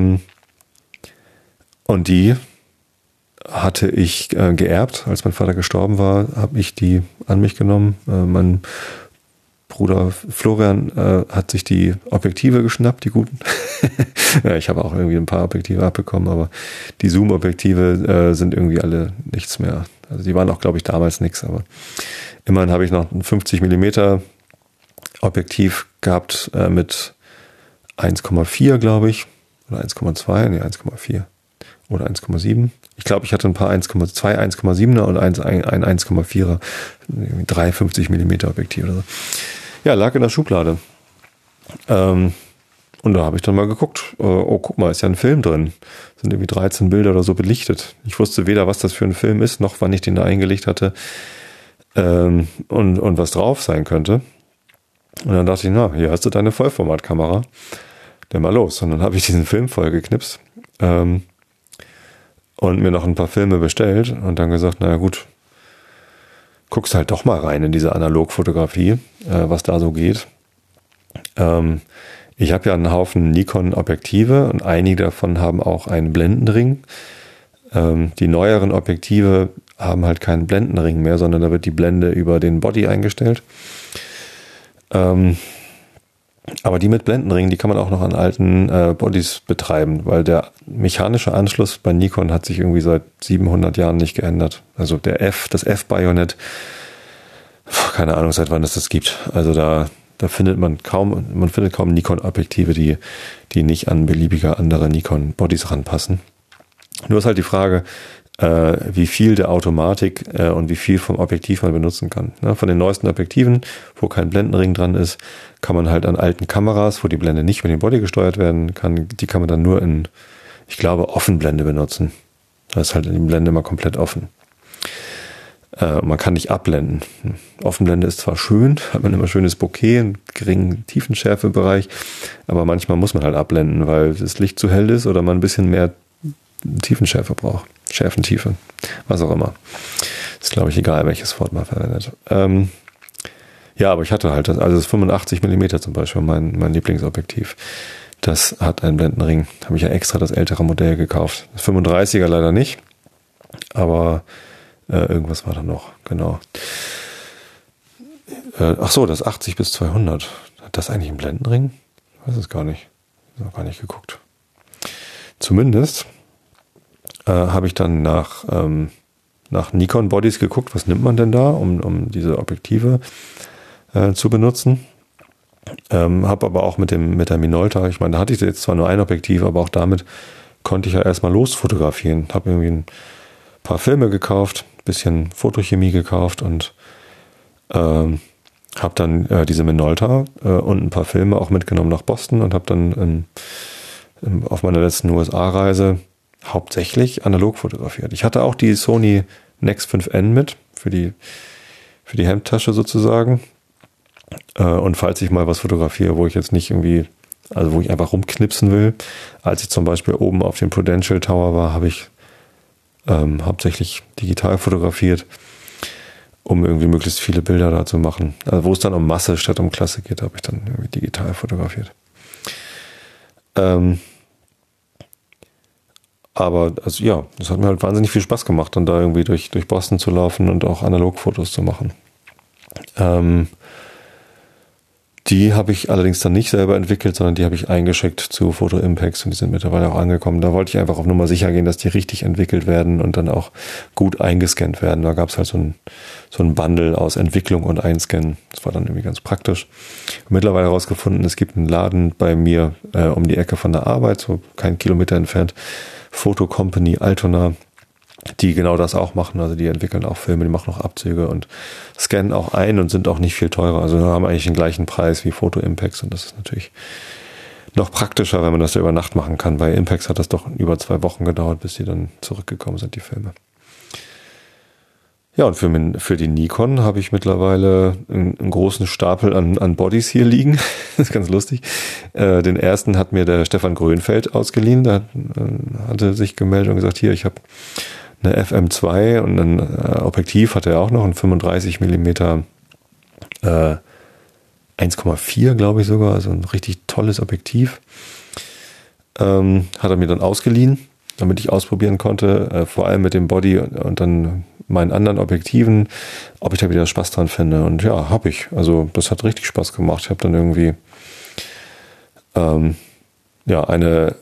Und die hatte ich geerbt. Als mein Vater gestorben war, habe ich die an mich genommen. Mein Bruder Florian hat sich die Objektive geschnappt, die guten. Ja, ich habe auch irgendwie ein paar Objektive abbekommen, aber die Zoom-Objektive sind irgendwie alle nichts mehr. Also die waren auch, glaube ich, damals nichts, aber immerhin habe ich noch ein 50mm Objektiv gehabt mit 1,4, glaube ich, oder 1,2, nee, 1,4. oder 1,7. Ich glaube, ich hatte ein paar 1,2, 1,7er und ein 1,4er, 350 mm Objektiv oder so. Ja, lag in der Schublade. Und da habe ich dann mal geguckt, oh, guck mal, ist ja ein Film drin. Sind irgendwie 13 Bilder oder so belichtet. Ich wusste weder, was das für ein Film ist, noch wann ich den da eingelegt hatte und was drauf sein könnte. Und dann dachte ich, na, hier hast du deine Vollformatkamera. Dann mal los. Und dann habe ich diesen Film vollgeknipst und mir noch ein paar Filme bestellt und dann gesagt, naja gut, guckst halt doch mal rein in diese Analogfotografie, was da so geht. Ich habe ja einen Haufen Nikon-Objektive und einige davon haben auch einen Blendenring. Die neueren Objektive haben halt keinen Blendenring mehr, sondern da wird die Blende über den Body eingestellt. Aber die mit Blendenring, die kann man auch noch an alten Bodies betreiben, weil der mechanische Anschluss bei Nikon hat sich irgendwie seit 700 Jahren nicht geändert. Also das F-Bajonett, keine Ahnung, seit wann es das gibt. Also da findet man findet kaum Nikon-Objektive, die nicht an beliebige andere Nikon-Bodies ranpassen. Nur ist halt die Frage, wie viel der Automatik und wie viel vom Objektiv man benutzen kann. Von den neuesten Objektiven, wo kein Blendenring dran ist, kann man halt an alten Kameras, wo die Blende nicht mit dem Body gesteuert werden kann, die kann man dann nur in, ich glaube, Offenblende benutzen. Da ist halt die Blende immer komplett offen. Man kann nicht abblenden. Offenblende ist zwar schön, hat man immer schönes Bokeh, einen geringen Tiefenschärfebereich, aber manchmal muss man halt abblenden, weil das Licht zu hell ist oder man ein bisschen mehr Tiefenschärfe braucht. Schärfentiefe, was auch immer. Ist, glaube ich, egal, welches Wort man verwendet. Ja, aber ich hatte halt das 85 mm zum Beispiel, mein Lieblingsobjektiv. Das hat einen Blendenring. Habe ich ja extra das ältere Modell gekauft. Das 35er leider nicht, aber irgendwas war da noch, genau. Ach so, das 80 bis 200. Hat das eigentlich einen Blendenring? Ich weiß es gar nicht. Ich habe noch gar nicht geguckt. Zumindest habe ich dann nach Nikon-Bodies geguckt, was nimmt man denn da, um diese Objektive zu benutzen. Habe aber auch mit der Minolta, ich meine, da hatte ich jetzt zwar nur ein Objektiv, aber auch damit konnte ich ja erstmal losfotografieren. Habe irgendwie ein paar Filme gekauft, ein bisschen Fotochemie gekauft und habe dann diese Minolta und ein paar Filme auch mitgenommen nach Boston und habe dann auf meiner letzten USA-Reise hauptsächlich analog fotografiert. Ich hatte auch die Sony Nex 5N mit, für die Hemdtasche sozusagen. Und falls ich mal was fotografiere, wo ich jetzt nicht irgendwie, also wo ich einfach rumknipsen will, als ich zum Beispiel oben auf dem Prudential Tower war, habe ich hauptsächlich digital fotografiert, um irgendwie möglichst viele Bilder da zu machen. Also wo es dann um Masse statt um Klasse geht, habe ich dann irgendwie digital fotografiert. Aber also ja, das hat mir halt wahnsinnig viel Spaß gemacht, dann da irgendwie durch Boston zu laufen und auch Analogfotos zu machen. Die habe ich allerdings dann nicht selber entwickelt, sondern die habe ich eingeschickt zu Photo Impacts und die sind mittlerweile auch angekommen. Da wollte ich einfach auf Nummer sicher gehen, dass die richtig entwickelt werden und dann auch gut eingescannt werden. Da gab es halt so ein Bundle aus Entwicklung und Einscannen. Das war dann irgendwie ganz praktisch. Mittlerweile herausgefunden, es gibt einen Laden bei mir um die Ecke von der Arbeit, so keinen Kilometer entfernt, Photo Company Altona, die genau das auch machen. Also die entwickeln auch Filme, die machen auch Abzüge und scannen auch ein und sind auch nicht viel teurer. Also haben eigentlich den gleichen Preis wie Photo Impacts und das ist natürlich noch praktischer, wenn man das ja über Nacht machen kann. Bei Impacts hat das doch über 2 Wochen gedauert, bis die dann zurückgekommen sind, die Filme. Ja, und für die Nikon habe ich mittlerweile einen großen Stapel an Bodies hier liegen. Das ist ganz lustig. Den ersten hat mir der Stefan Grönfeld ausgeliehen. Der hatte sich gemeldet und gesagt, hier, ich habe eine FM2 und ein Objektiv hatte er auch noch, ein 35 mm 1,4 glaube ich sogar, also ein richtig tolles Objektiv. Hat er mir dann ausgeliehen, damit ich ausprobieren konnte, vor allem mit dem Body und dann meinen anderen Objektiven, ob ich da wieder Spaß dran finde. Und ja, habe ich. Also das hat richtig Spaß gemacht. Ich habe dann irgendwie eine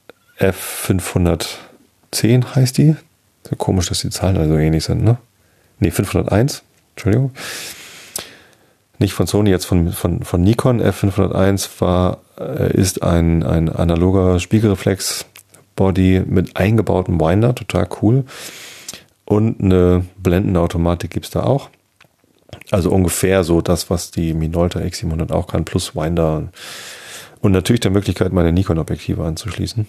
F510 heißt die. So komisch, dass die Zahlen also ähnlich sind, ne? Ne, 501, Entschuldigung. Nicht von Sony, jetzt von Nikon. F501 ist ein analoger Spiegelreflex, Body mit eingebautem Winder, total cool. Und eine Blendenautomatik gibt es da auch. Also ungefähr so das, was die Minolta X700 auch kann, plus Winder. Und natürlich der Möglichkeit, meine Nikon-Objektive anzuschließen.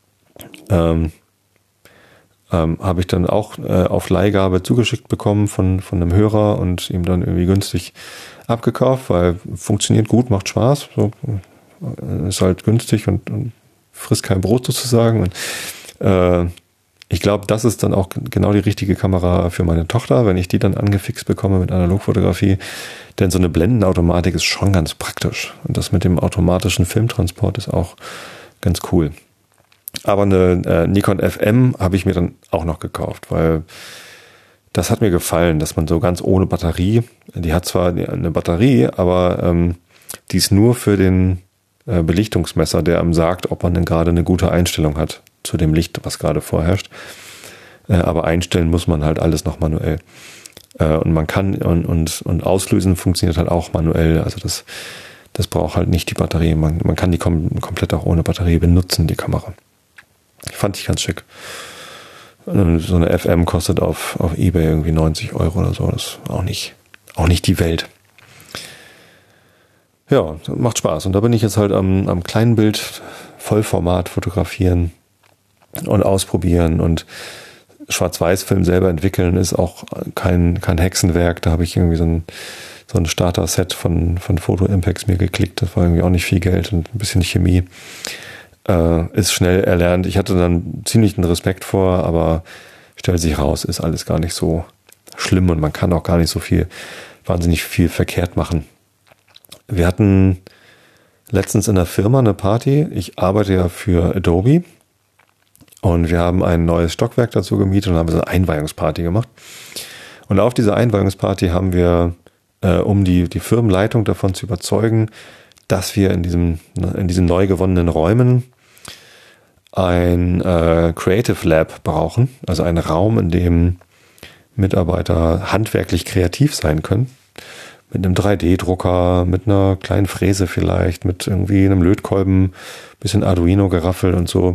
Habe ich dann auch auf Leihgabe zugeschickt bekommen von einem Hörer und ihm dann irgendwie günstig abgekauft, weil funktioniert gut, macht Spaß. So, ist halt günstig und frisst kein Brot sozusagen. Und ich glaube, das ist dann auch genau die richtige Kamera für meine Tochter, wenn ich die dann angefixt bekomme mit Analogfotografie. Denn so eine Blendenautomatik ist schon ganz praktisch. Und das mit dem automatischen Filmtransport ist auch ganz cool. Aber eine Nikon FM habe ich mir dann auch noch gekauft, weil das hat mir gefallen, dass man so ganz ohne Batterie, die hat zwar eine Batterie, aber die ist nur für den Belichtungsmesser, der einem sagt, ob man denn gerade eine gute Einstellung hat zu dem Licht, was gerade vorherrscht. Aber einstellen muss man halt alles noch manuell. Und man kann und auslösen funktioniert halt auch manuell. Also das braucht halt nicht die Batterie. Man kann die komplett auch ohne Batterie benutzen, die Kamera. Fand ich ganz schick. So eine FM kostet auf eBay irgendwie 90 € oder so. Das ist auch nicht die Welt. Ja, macht Spaß. Und da bin ich jetzt halt am kleinen Bild Vollformat fotografieren und ausprobieren. Und Schwarz-Weiß-Film selber entwickeln ist auch kein Hexenwerk. Da habe ich irgendwie so ein Starter-Set von Photo Impacts mir geklickt. Das war irgendwie auch nicht viel Geld und ein bisschen Chemie. Ist schnell erlernt. Ich hatte dann ziemlichen Respekt vor, aber stellt sich raus, ist alles gar nicht so schlimm und man kann auch gar nicht so wahnsinnig viel verkehrt machen. Wir hatten letztens in der Firma eine Party. Ich arbeite ja für Adobe und wir haben ein neues Stockwerk dazu gemietet und haben so eine Einweihungsparty gemacht. Und auf dieser Einweihungsparty haben wir, um die Firmenleitung davon zu überzeugen, dass wir in diesen neu gewonnenen Räumen ein Creative Lab brauchen, also einen Raum, in dem Mitarbeiter handwerklich kreativ sein können. Mit einem 3D-Drucker, mit einer kleinen Fräse vielleicht, mit irgendwie einem Lötkolben, bisschen Arduino-Geraffel und so.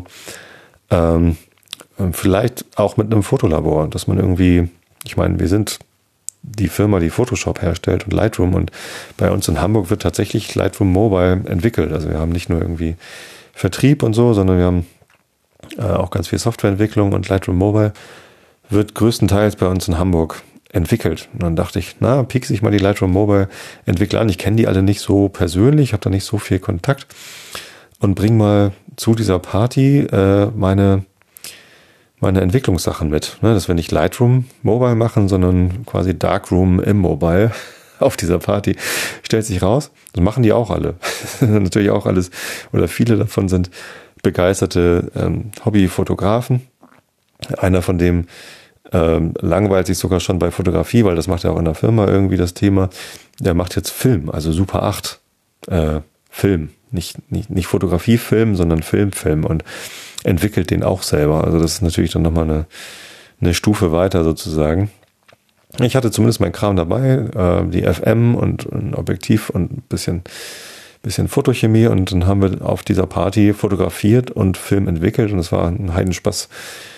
Vielleicht auch mit einem Fotolabor, dass man irgendwie, ich meine, wir sind die Firma, die Photoshop herstellt und Lightroom, und bei uns in Hamburg wird tatsächlich Lightroom Mobile entwickelt. Also wir haben nicht nur irgendwie Vertrieb und so, sondern wir haben auch ganz viel Softwareentwicklung, und Lightroom Mobile wird größtenteils bei uns in Hamburg entwickelt. Und dann dachte ich, piekse ich mal die Lightroom Mobile Entwickler an. Ich kenne die alle nicht so persönlich, habe da nicht so viel Kontakt, und bring mal zu dieser Party meine Entwicklungssachen mit. Dass wir nicht Lightroom Mobile machen, sondern quasi Darkroom im Mobile auf dieser Party. Stellt sich raus, das machen die auch alle. Natürlich auch alles, oder viele davon sind begeisterte Hobbyfotografen. Einer von dem langweilt sich sogar schon bei Fotografie, weil das macht ja auch in der Firma irgendwie das Thema. Der macht jetzt Film, also Super 8 Film. Nicht Fotografiefilm, sondern Film und entwickelt den auch selber. Also das ist natürlich dann nochmal eine Stufe weiter sozusagen. Ich hatte zumindest meinen Kram dabei, die FM und ein Objektiv und ein bisschen Fotochemie, und dann haben wir auf dieser Party fotografiert und Film entwickelt, und es war ein Heidenspaß,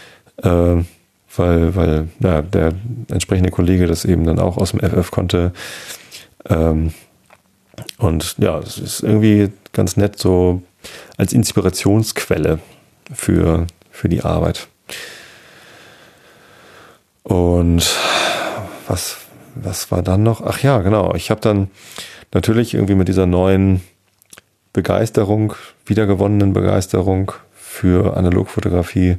weil der entsprechende Kollege das eben dann auch aus dem FF konnte. Und ja, es ist irgendwie ganz nett so als Inspirationsquelle für die Arbeit. Und was war dann noch? Ach ja, genau. Ich habe dann natürlich irgendwie mit dieser neuen wiedergewonnenen Begeisterung für Analogfotografie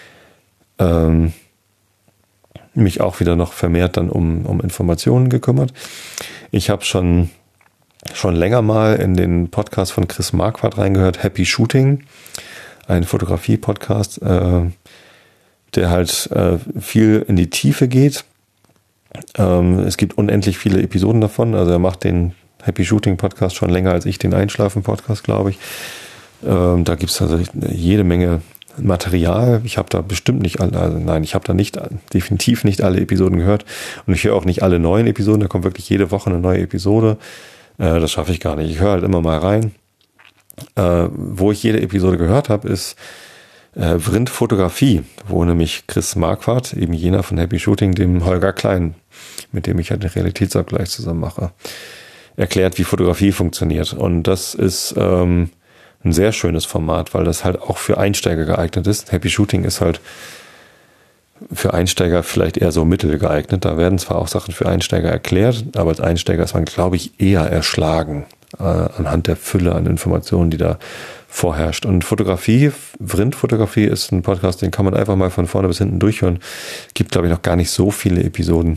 mich auch wieder noch vermehrt dann um Informationen gekümmert. Ich habe schon länger mal in den Podcast von Chris Marquardt reingehört, Happy Shooting, ein Fotografie-Podcast, der halt viel in die Tiefe geht. Es gibt unendlich viele Episoden davon, also er macht den Happy Shooting Podcast schon länger als ich den Einschlafen Podcast, glaube ich. Da gibt es also jede Menge Material. Ich habe da bestimmt nicht ich habe da definitiv nicht alle Episoden gehört, und ich höre auch nicht alle neuen Episoden, da kommt wirklich jede Woche eine neue Episode. Das schaffe ich gar nicht. Ich höre halt immer mal rein. Wo ich jede Episode gehört habe, ist Vrind Fotografie, wo nämlich Chris Marquardt, eben jener von Happy Shooting, dem Holger Klein, mit dem ich halt den Realitätsabgleich zusammen mache, erklärt, wie Fotografie funktioniert. Und das ist ein sehr schönes Format, weil das halt auch für Einsteiger geeignet ist. Happy Shooting ist halt für Einsteiger vielleicht eher so mittel geeignet. Da werden zwar auch Sachen für Einsteiger erklärt, aber als Einsteiger ist man, glaube ich, eher erschlagen anhand der Fülle an Informationen, die da vorherrscht. Und Fotografie, Vrind-Fotografie ist ein Podcast, den kann man einfach mal von vorne bis hinten durchhören. Gibt, glaube ich, noch gar nicht so viele Episoden,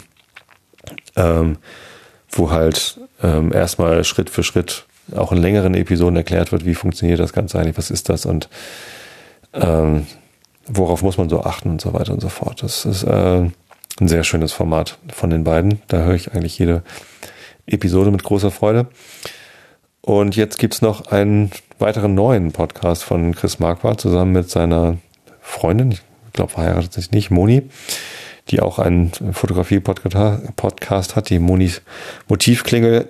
wo halt erstmal Schritt für Schritt auch in längeren Episoden erklärt wird, wie funktioniert das Ganze eigentlich, was ist das und worauf muss man so achten und so weiter und so fort. Das ist ein sehr schönes Format von den beiden. Da höre ich eigentlich jede Episode mit großer Freude. Und jetzt gibt's noch einen weiteren neuen Podcast von Chris Marquardt zusammen mit seiner Freundin, ich glaube verheiratet sich nicht, Moni, die auch einen Fotografie-Podcast hat, die Monis Motivklingel.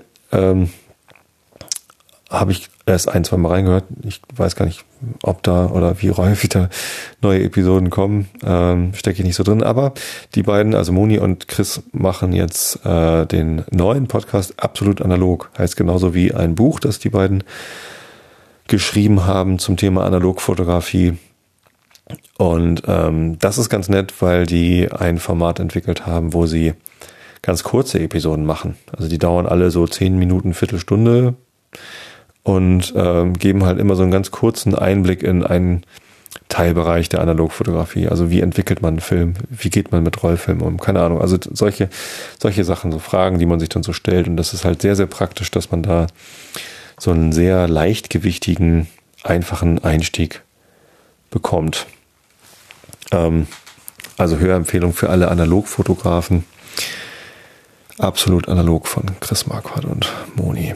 Habe ich erst 1-2 Mal reingehört. Ich weiß gar nicht, ob da oder wie häufig da neue Episoden kommen. Stecke ich nicht so drin. Aber die beiden, also Moni und Chris, machen jetzt den neuen Podcast Absolut Analog. Heißt genauso wie ein Buch, das die beiden geschrieben haben zum Thema Analogfotografie. Und das ist ganz nett, weil die ein Format entwickelt haben, wo sie ganz kurze Episoden machen. Also die dauern alle so 10 Minuten, Viertelstunde und geben halt immer so einen ganz kurzen Einblick in einen Teilbereich der Analogfotografie. Also wie entwickelt man einen Film? Wie geht man mit Rollfilm um? Keine Ahnung. Also solche Sachen, so Fragen, die man sich dann so stellt. Und das ist halt sehr, sehr praktisch, dass man da so einen sehr leichtgewichtigen, einfachen Einstieg bekommt. Also Hörempfehlung für alle Analogfotografen. Absolut Analog von Chris Marquardt und Moni.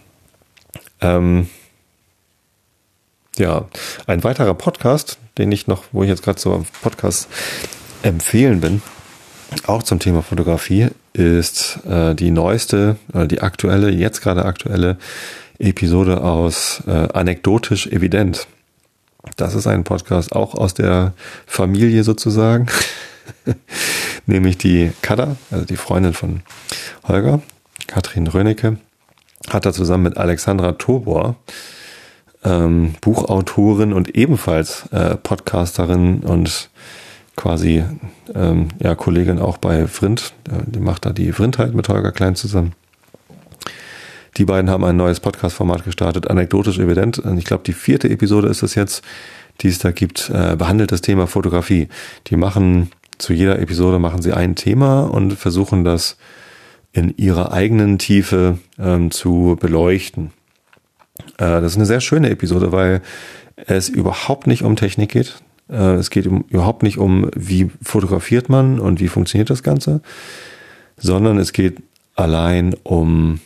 Ja, ein weiterer Podcast, wo ich jetzt gerade so am Podcast empfehlen bin, auch zum Thema Fotografie, ist die neueste, jetzt gerade aktuelle Episode aus Anekdotisch Evident. Das ist ein Podcast auch aus der Familie sozusagen, nämlich die Kada, also die Freundin von Holger, Katrin Rönecke, hat er zusammen mit Alexandra Tobor, Buchautorin und ebenfalls Podcasterin und quasi Kollegin auch bei Vrind, die macht da die Vrindheit mit Holger Klein zusammen. Die beiden haben ein neues Podcast-Format gestartet, Anekdotisch Evident. Ich glaube, die 4. Episode ist es jetzt, die es da gibt, behandelt das Thema Fotografie. Zu jeder Episode machen sie ein Thema und versuchen das in ihrer eigenen Tiefe zu beleuchten. Das ist eine sehr schöne Episode, weil es überhaupt nicht um Technik geht. Es geht überhaupt nicht um, wie fotografiert man und wie funktioniert das Ganze, sondern es geht allein um,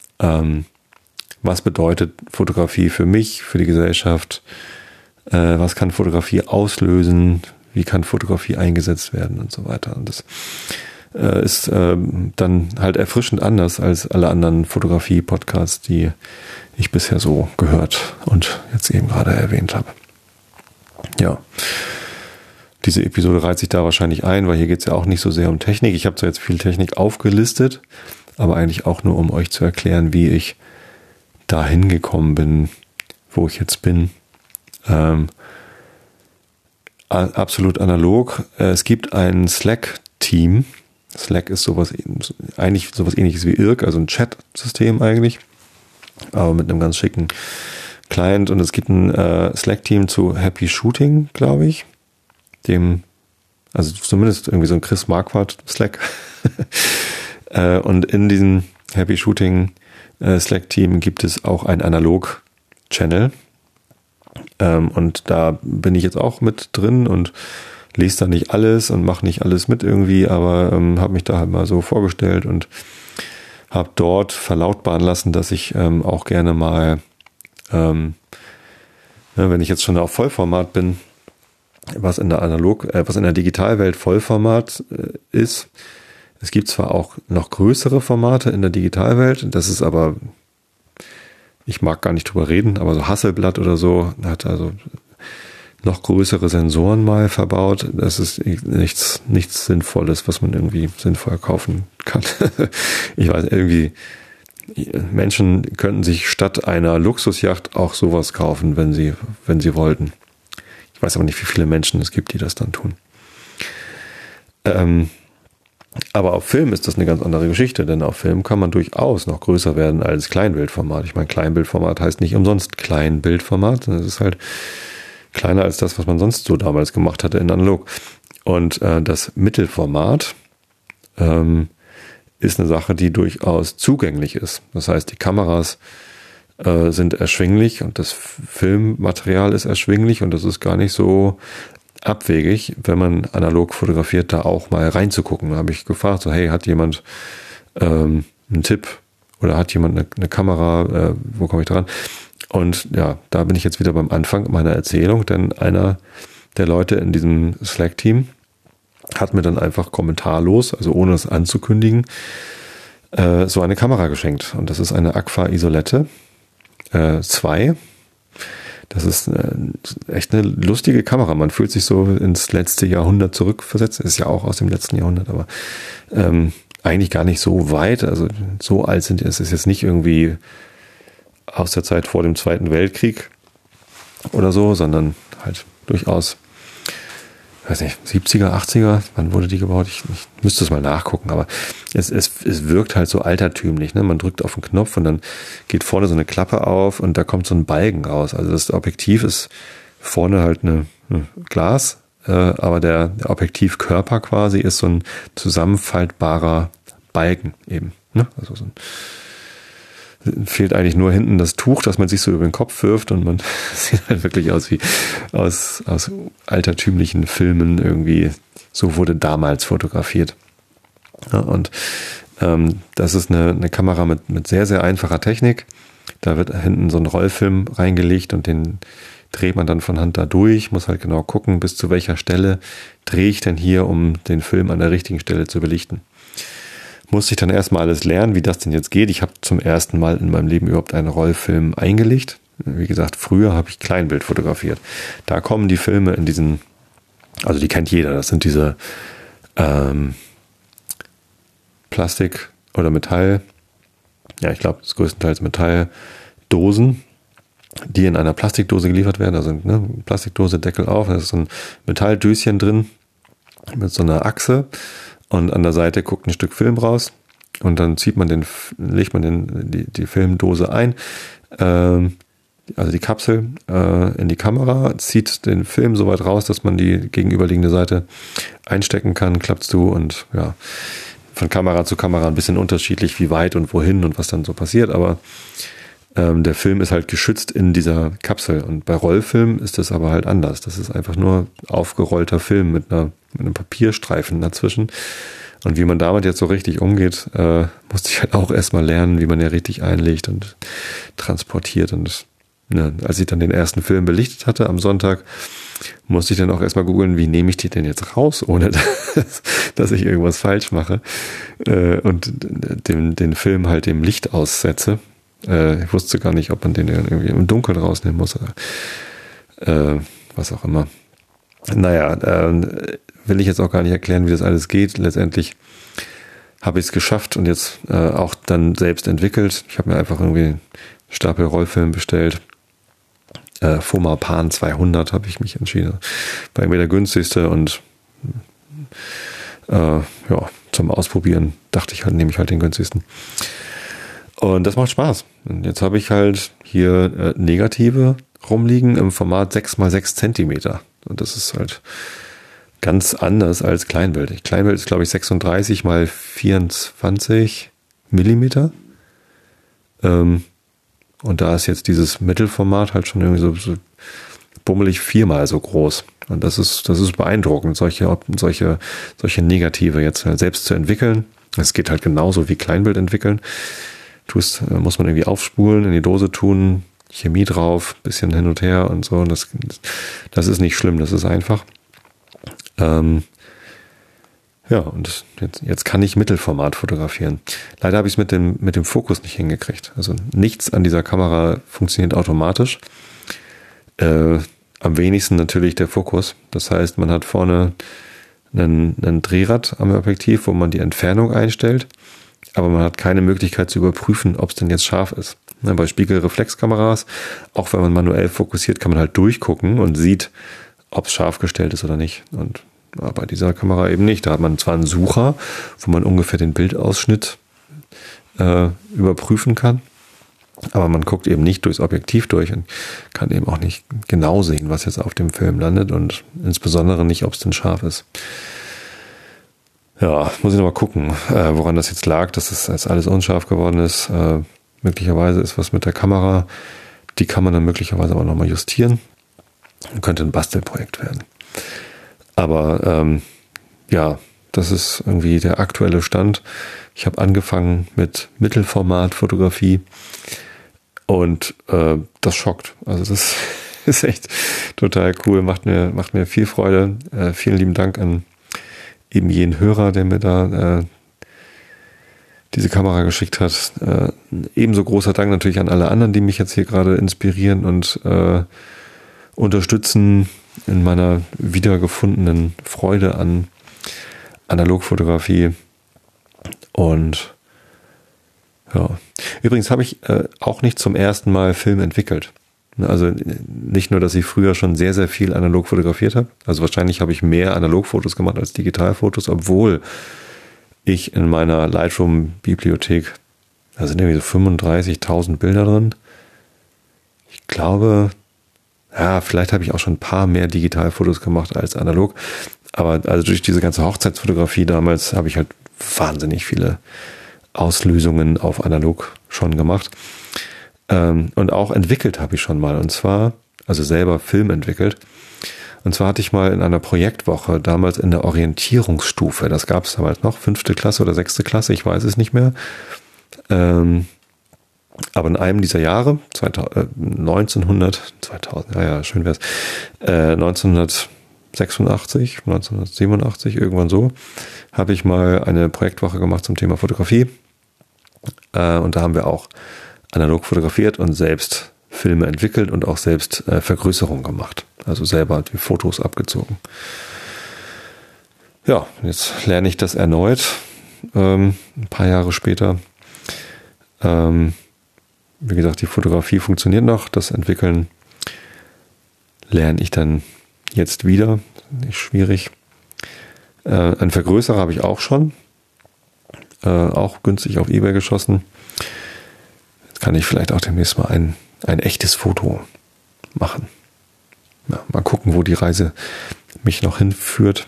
was bedeutet Fotografie für mich, für die Gesellschaft, was kann Fotografie auslösen, wie kann Fotografie eingesetzt werden und so weiter. Und das ist dann halt erfrischend anders als alle anderen Fotografie-Podcasts, die ich bisher so gehört und jetzt eben gerade erwähnt habe. Ja, diese Episode reiht sich da wahrscheinlich ein, weil hier geht es ja auch nicht so sehr um Technik. Ich habe zwar jetzt viel Technik aufgelistet, aber eigentlich auch nur, um euch zu erklären, wie ich da hingekommen bin, wo ich jetzt bin. Absolut analog. Es gibt ein Slack-Team. Slack ist eigentlich sowas ähnliches wie Irk, also ein Chat-System eigentlich, aber mit einem ganz schicken Client. Und es gibt ein Slack-Team zu Happy Shooting, glaube ich. Also zumindest irgendwie so ein Chris Marquardt Slack. Und in diesem Happy Shooting Slack-Team gibt es auch ein Analog-Channel. Und da bin ich jetzt auch mit drin und lese da nicht alles und mache nicht alles mit irgendwie, aber habe mich da halt mal so vorgestellt und habe dort verlautbaren lassen, dass ich auch gerne mal, wenn ich jetzt schon auf Vollformat bin, was in der Digitalwelt Vollformat ist. Es gibt zwar auch noch größere Formate in der Digitalwelt, das ist aber, ich mag gar nicht drüber reden, aber so Hasselblatt oder so, noch größere Sensoren mal verbaut. Das ist nichts Sinnvolles, was man irgendwie sinnvoll kaufen kann. Ich weiß, irgendwie, Menschen könnten sich statt einer Luxusjacht auch sowas kaufen, wenn sie wollten. Ich weiß aber nicht, wie viele Menschen es gibt, die das dann tun. Aber auf Film ist das eine ganz andere Geschichte, denn auf Film kann man durchaus noch größer werden als Kleinbildformat. Ich meine, Kleinbildformat heißt nicht umsonst Kleinbildformat, sondern es ist halt kleiner als das, was man sonst so damals gemacht hatte in analog. Und das Mittelformat ist eine Sache, die durchaus zugänglich ist. Das heißt, die Kameras sind erschwinglich und das Filmmaterial ist erschwinglich und das ist gar nicht so abwegig, wenn man analog fotografiert, da auch mal reinzugucken. Da habe ich gefragt, so hey, hat jemand einen Tipp oder hat jemand eine Kamera, wo komme ich dran? Und ja, da bin ich jetzt wieder beim Anfang meiner Erzählung, denn einer der Leute in diesem Slack-Team hat mir dann einfach kommentarlos, also ohne es anzukündigen, so eine Kamera geschenkt. Und das ist eine Agfa Isolette 2. Das ist echt eine lustige Kamera. Man fühlt sich so ins letzte Jahrhundert zurückversetzt. Ist ja auch aus dem letzten Jahrhundert, aber eigentlich gar nicht so weit. Also so alt sind es ist jetzt nicht irgendwie aus der Zeit vor dem Zweiten Weltkrieg oder so, sondern halt durchaus, weiß nicht, 70er, 80er, wann wurde die gebaut? Ich müsste es mal nachgucken, aber es wirkt halt so altertümlich, ne? Man drückt auf den Knopf und dann geht vorne so eine Klappe auf und da kommt so ein Balken raus. Also das Objektiv ist vorne halt eine Glas, aber der Objektivkörper quasi ist so ein zusammenfaltbarer Balken eben, ne? Also so ein fehlt eigentlich nur hinten das Tuch, dass man sich so über den Kopf wirft und man sieht halt wirklich aus wie aus altertümlichen Filmen irgendwie. So wurde damals fotografiert. Ja, und das ist eine Kamera mit sehr, sehr einfacher Technik. Da wird hinten so ein Rollfilm reingelegt und den dreht man dann von Hand da durch, muss halt genau gucken, bis zu welcher Stelle drehe ich denn hier, um den Film an der richtigen Stelle zu belichten. Musste ich dann erstmal alles lernen, wie das denn jetzt geht. Ich habe zum ersten Mal in meinem Leben überhaupt einen Rollfilm eingelegt. Wie gesagt, früher habe ich Kleinbild fotografiert. Da kommen die Filme in diesen, also die kennt jeder, das sind diese Plastik oder Metall, ja, ich glaube, das größtenteils Metalldosen, die in einer Plastikdose geliefert werden. Also ne, Plastikdose, Deckel auf, da ist so ein Metalldöschen drin mit so einer Achse. Und an der Seite guckt ein Stück Film raus und dann legt man die Filmdose ein, also die Kapsel in die Kamera, zieht den Film so weit raus, dass man die gegenüberliegende Seite einstecken kann, klappt zu und ja, von Kamera zu Kamera ein bisschen unterschiedlich, wie weit und wohin und was dann so passiert, aber der Film ist halt geschützt in dieser Kapsel und bei Rollfilm ist das aber halt anders. Das ist einfach nur aufgerollter Film mit einem Papierstreifen dazwischen. Und wie man damit jetzt so richtig umgeht, musste ich halt auch erstmal lernen, wie man den richtig einlegt und transportiert. Und ne, als ich dann den ersten Film belichtet hatte am Sonntag, musste ich dann auch erstmal googeln, wie nehme ich die denn jetzt raus, ohne dass ich irgendwas falsch mache und den Film halt dem Licht aussetze. Ich wusste gar nicht, ob man den irgendwie im Dunkeln rausnehmen muss oder was auch immer. Naja, will ich jetzt auch gar nicht erklären, wie das alles geht. Letztendlich habe ich es geschafft und jetzt auch dann selbst entwickelt. Ich habe mir einfach irgendwie einen Stapel Rollfilm bestellt. Foma Pan 200 habe ich mich entschieden. War irgendwie der günstigste und ja, zum Ausprobieren dachte ich halt, nehme ich halt den günstigsten. Und das macht Spaß. Und jetzt habe ich halt hier Negative rumliegen im Format 6x6 Zentimeter. Und das ist halt ganz anders als Kleinbild. Kleinbild ist, glaube ich, 36 mal 24 Millimeter. Und da ist jetzt dieses Mittelformat halt schon irgendwie so bummelig 4-mal so groß. Und das ist beeindruckend, solche Negative jetzt selbst zu entwickeln. Es geht halt genauso wie Kleinbild entwickeln. Muss man irgendwie aufspulen, in die Dose tun, Chemie drauf, bisschen hin und her und so. Und das ist nicht schlimm, das ist einfach. Ja, und jetzt kann ich Mittelformat fotografieren. Leider habe ich es mit dem Fokus nicht hingekriegt. Also nichts an dieser Kamera funktioniert automatisch. am wenigsten natürlich der Fokus. Das heißt, man hat vorne ein Drehrad am Objektiv, wo man die Entfernung einstellt, aber man hat keine Möglichkeit zu überprüfen, ob es denn jetzt scharf ist. Bei Spiegelreflexkameras, auch wenn man manuell fokussiert, kann man halt durchgucken und sieht, ob es scharf gestellt ist oder nicht. Und bei dieser Kamera eben nicht. Da hat man zwar einen Sucher, wo man ungefähr den Bildausschnitt überprüfen kann, aber man guckt eben nicht durchs Objektiv durch und kann eben auch nicht genau sehen, was jetzt auf dem Film landet und insbesondere nicht, ob es denn scharf ist. Ja, muss ich noch mal gucken, woran das jetzt lag, dass es jetzt alles unscharf geworden ist. Möglicherweise ist was mit der Kamera. Die kann man dann möglicherweise aber nochmal justieren. Könnte ein Bastelprojekt werden. Aber ja, das ist irgendwie der aktuelle Stand. Ich habe angefangen mit Mittelformatfotografie und das schockt. Also das ist echt total cool, macht mir viel Freude. Vielen lieben Dank an eben jeden Hörer, der mir da diese Kamera geschickt hat. Ebenso großer Dank natürlich an alle anderen, die mich jetzt hier gerade inspirieren und unterstützen in meiner wiedergefundenen Freude an Analogfotografie. Und ja, übrigens habe ich auch nicht zum ersten Mal Film entwickelt. Also nicht nur, dass ich früher schon sehr, sehr viel analog fotografiert habe. Also wahrscheinlich habe ich mehr Analogfotos gemacht als Digitalfotos, obwohl ich in meiner Lightroom-Bibliothek, da sind irgendwie so 35.000 Bilder drin. Ich glaube, ja, vielleicht habe ich auch schon ein paar mehr Digitalfotos gemacht als analog. Aber also durch diese ganze Hochzeitsfotografie damals habe ich halt wahnsinnig viele Auslösungen auf analog schon gemacht. Und auch entwickelt habe ich schon mal. Und zwar, also selber Film entwickelt. Und zwar hatte ich mal in einer Projektwoche, damals in der Orientierungsstufe, das gab es damals noch, 5. Klasse oder 6. Klasse, ich weiß es nicht mehr. Aber in einem dieser Jahre, 1986, 1987, irgendwann so, habe ich mal eine Projektwoche gemacht zum Thema Fotografie. Und da haben wir auch analog fotografiert und selbst Filme entwickelt und auch selbst Vergrößerung gemacht. Also selber die Fotos abgezogen. Ja, jetzt lerne ich das erneut, ein paar Jahre später. Wie gesagt, die Fotografie funktioniert noch, das Entwickeln lerne ich dann jetzt wieder. Nicht schwierig. Einen Vergrößerer habe ich auch schon. Auch günstig auf eBay geschossen. Jetzt kann ich vielleicht auch demnächst mal ein echtes Foto machen. Ja, mal gucken, wo die Reise mich noch hinführt.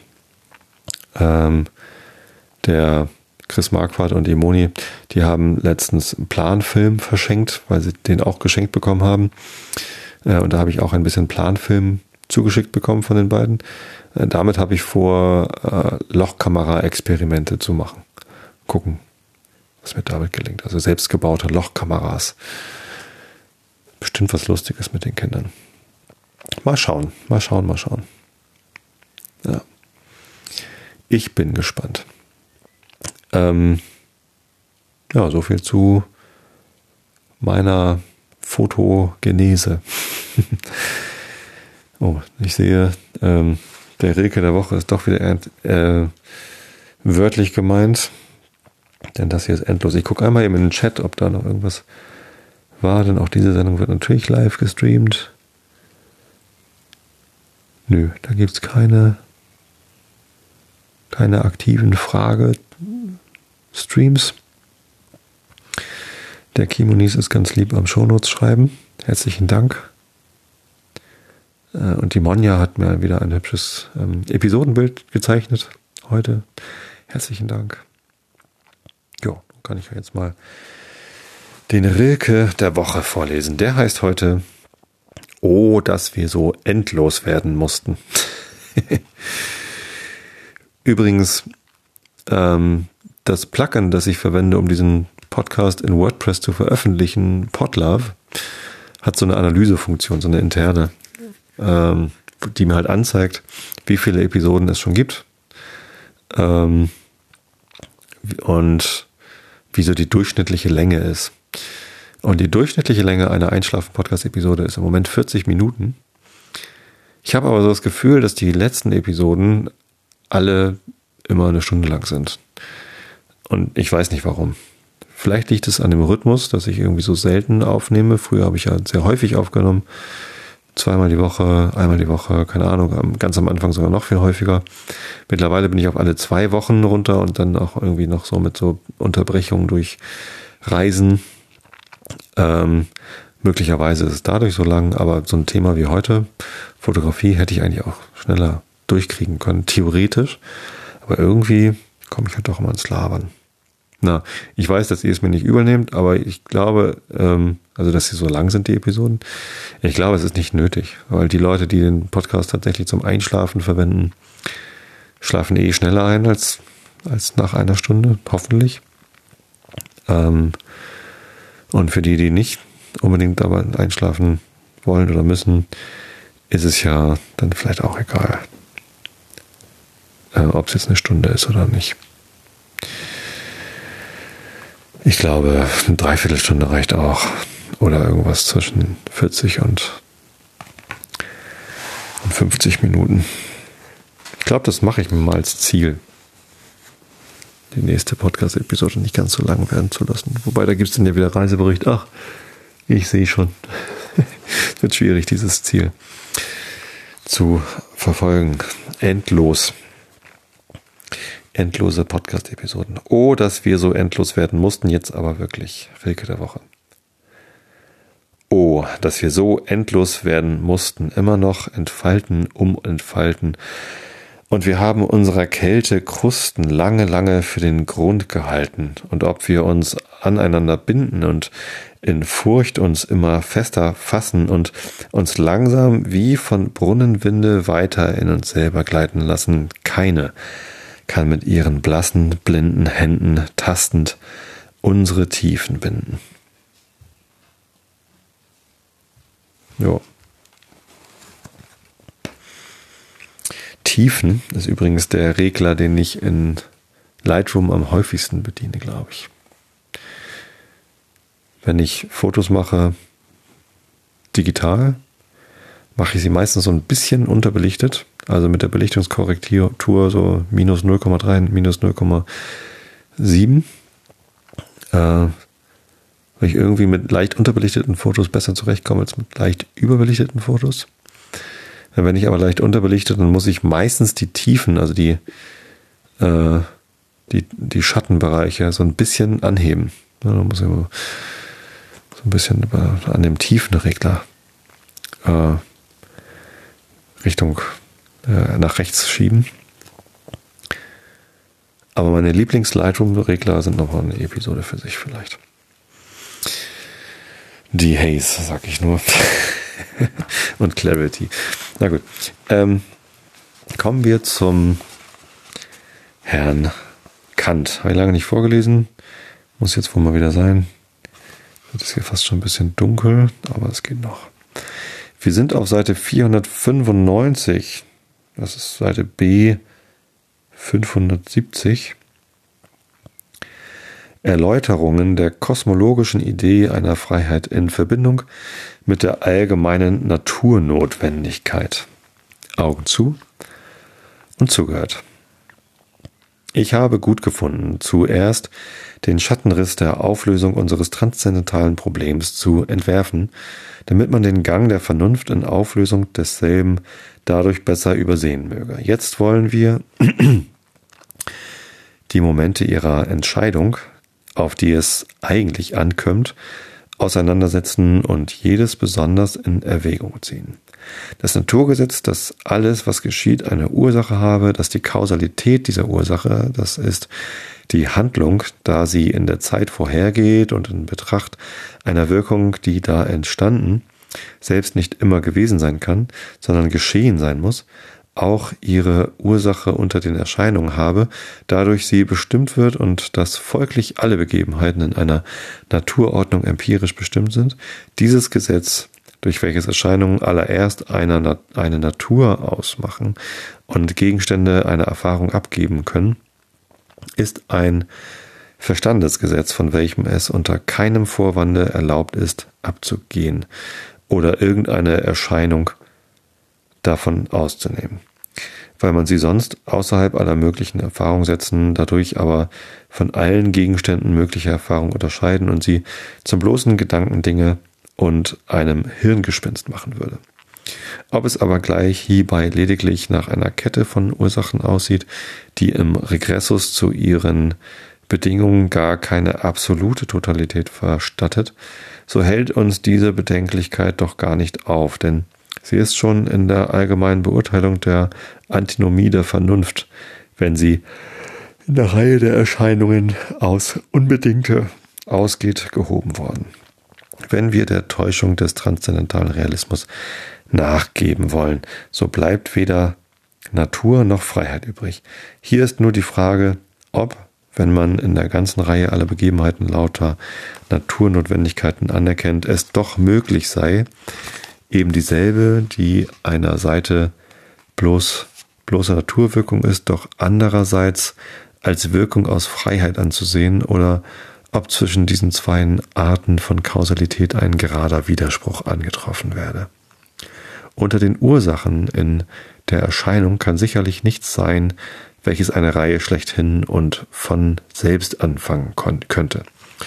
Der Chris Marquardt und die Moni, die haben letztens einen Planfilm verschenkt, weil sie den auch geschenkt bekommen haben. Und da habe ich auch ein bisschen Planfilm zugeschickt bekommen von den beiden. Damit habe ich vor, Lochkamera-Experimente zu machen. Gucken, was mir damit gelingt. Also selbstgebaute Lochkameras. Bestimmt was Lustiges mit den Kindern. Mal schauen. Ja. Ich bin gespannt. Ja, so viel zu meiner Fotogenese. Oh, ich sehe, der Rilke der Woche ist doch wieder wörtlich gemeint. Denn das hier ist endlos. Ich gucke einmal eben in den Chat, ob da noch irgendwas war. Denn auch diese Sendung wird natürlich live gestreamt. Nö, da gibt es keine aktiven Frage-Streams. Der Kimonis ist ganz lieb am Shownotes schreiben. Herzlichen Dank. Und die Monja hat mir wieder ein hübsches Episodenbild gezeichnet heute. Herzlichen Dank. Jo, kann ich jetzt mal den Rilke der Woche vorlesen. Der heißt heute: Oh, dass wir so endlos werden mussten. Übrigens, das Plugin, das ich verwende, um diesen Podcast in WordPress zu veröffentlichen, Podlove, hat so eine Analysefunktion, so eine interne, die mir halt anzeigt, wie viele Episoden es schon gibt und wie so die durchschnittliche Länge ist. Und die durchschnittliche Länge einer Einschlafen-Podcast-Episode ist im Moment 40 Minuten. Ich habe aber so das Gefühl, dass die letzten Episoden alle immer eine Stunde lang sind. Und ich weiß nicht warum. Vielleicht liegt es an dem Rhythmus, dass ich irgendwie so selten aufnehme. Früher habe ich ja sehr häufig aufgenommen. 2-mal die Woche, 1-mal die Woche, keine Ahnung, ganz am Anfang sogar noch viel häufiger. Mittlerweile bin ich auf alle 2 Wochen runter und dann auch irgendwie noch so mit so Unterbrechungen durch Reisen. Möglicherweise ist es dadurch so lang, aber so ein Thema wie heute, Fotografie, hätte ich eigentlich auch schneller durchkriegen können, theoretisch. Aber irgendwie komme ich halt doch immer ins Labern. Na, ich weiß, dass ihr es mir nicht übernehmt, aber ich glaube, also dass sie so lang sind, die Episoden, ich glaube, es ist nicht nötig, weil die Leute, die den Podcast tatsächlich zum Einschlafen verwenden, schlafen eh schneller ein als nach einer Stunde, hoffentlich. Und für die, die nicht unbedingt dabei einschlafen wollen oder müssen, ist es ja dann vielleicht auch egal, ob es jetzt eine Stunde ist oder nicht. Ich glaube, eine Dreiviertelstunde reicht auch. Oder irgendwas zwischen 40 und 50 Minuten. Ich glaube, das mache ich mir mal als Ziel, die nächste Podcast-Episode nicht ganz so lang werden zu lassen. Wobei, da gibt es dann ja wieder Reisebericht. Ach, ich sehe schon. Es wird schwierig, dieses Ziel zu verfolgen. Endlose Podcast-Episoden. Oh, dass wir so endlos werden mussten, jetzt aber wirklich. Rilke der Woche. Oh, dass wir so endlos werden mussten, immer noch entfalten, entfalten. Und wir haben unserer Kälte Krusten lange, lange für den Grund gehalten. Und ob wir uns aneinander binden und in Furcht uns immer fester fassen und uns langsam wie von Brunnenwinde weiter in uns selber gleiten lassen, keine kann mit ihren blassen, blinden Händen tastend unsere Tiefen binden. Jo. Tiefen ist übrigens der Regler, den ich in Lightroom am häufigsten bediene, glaube ich. Wenn ich Fotos mache, digital, mache ich sie meistens so ein bisschen unterbelichtet. Also mit der Belichtungskorrektur so minus 0,3, minus 0,7. Weil ich irgendwie mit leicht unterbelichteten Fotos besser zurechtkomme als mit leicht überbelichteten Fotos. Wenn ich aber leicht unterbelichtet, dann muss ich meistens die Tiefen, also die Schattenbereiche so ein bisschen anheben. Ja, dann muss ich so ein bisschen an dem Tiefenregler Richtung nach rechts schieben. Aber meine Lieblings-Lightroom-Regler sind noch eine Episode für sich vielleicht. Die Haze, sag ich nur. Und Clarity. Na gut. Kommen wir zum Herrn Kant. Habe ich lange nicht vorgelesen. Muss jetzt wohl mal wieder sein. Das ist hier fast schon ein bisschen dunkel, aber es geht noch. Wir sind auf Seite 495. Das ist Seite B 570. Erläuterungen der kosmologischen Idee einer Freiheit in Verbindung mit der allgemeinen Naturnotwendigkeit. Augen zu und zugehört. Ich habe gut gefunden, zuerst den Schattenriss der Auflösung unseres transzendentalen Problems zu entwerfen, damit man den Gang der Vernunft in Auflösung desselben dadurch besser übersehen möge. Jetzt wollen wir die Momente ihrer Entscheidung, auf die es eigentlich ankommt, auseinandersetzen und jedes besonders in Erwägung ziehen. Das Naturgesetz, dass alles, was geschieht, eine Ursache habe, dass die Kausalität dieser Ursache, das ist die Handlung, da sie in der Zeit vorhergeht und in Betracht einer Wirkung, die da entstanden, selbst nicht immer gewesen sein kann, sondern geschehen sein muss, auch ihre Ursache unter den Erscheinungen habe, dadurch sie bestimmt wird und dass folglich alle Begebenheiten in einer Naturordnung empirisch bestimmt sind, dieses Gesetz, durch welches Erscheinungen allererst eine Natur ausmachen und Gegenstände eine Erfahrung abgeben können, ist ein Verstandesgesetz, von welchem es unter keinem Vorwande erlaubt ist, abzugehen oder irgendeine Erscheinung davon auszunehmen, weil man sie sonst außerhalb aller möglichen Erfahrungen setzen, dadurch aber von allen Gegenständen möglicher Erfahrung unterscheiden und sie zum bloßen Gedankendinge und einem Hirngespinst machen würde. Ob es aber gleich hierbei lediglich nach einer Kette von Ursachen aussieht, die im Regressus zu ihren Bedingungen gar keine absolute Totalität verstattet, so hält uns diese Bedenklichkeit doch gar nicht auf, denn sie ist schon in der allgemeinen Beurteilung der Antinomie der Vernunft, wenn sie in der Reihe der Erscheinungen aus Unbedingte ausgeht, gehoben worden. Wenn wir der Täuschung des transzendentalen Realismus nachgeben wollen, so bleibt weder Natur noch Freiheit übrig. Hier ist nur die Frage, ob, wenn man in der ganzen Reihe aller Begebenheiten lauter Naturnotwendigkeiten anerkennt, es doch möglich sei, eben dieselbe, die einer Seite bloße Naturwirkung ist, doch andererseits als Wirkung aus Freiheit anzusehen, oder ob zwischen diesen zwei Arten von Kausalität ein gerader Widerspruch angetroffen werde. Unter den Ursachen in der Erscheinung kann sicherlich nichts sein, welches eine Reihe schlechthin und von selbst anfangen könnte.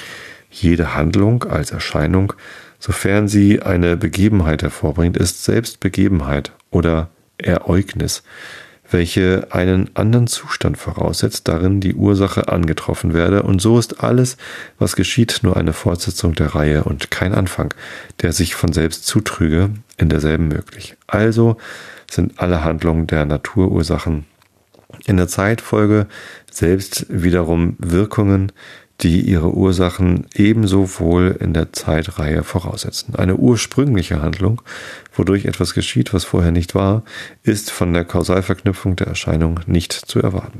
Jede Handlung als Erscheinung, sofern sie eine Begebenheit hervorbringt, ist selbst Begebenheit oder Ereignis, welche einen anderen Zustand voraussetzt, darin die Ursache angetroffen werde, und so ist alles, was geschieht, nur eine Fortsetzung der Reihe und kein Anfang, der sich von selbst zutrüge, in derselben möglich. Also sind alle Handlungen der Naturursachen in der Zeitfolge selbst wiederum Wirkungen, die ihre Ursachen ebenso wohl in der Zeitreihe voraussetzen. Eine ursprüngliche Handlung, wodurch etwas geschieht, was vorher nicht war, ist von der Kausalverknüpfung der Erscheinung nicht zu erwarten.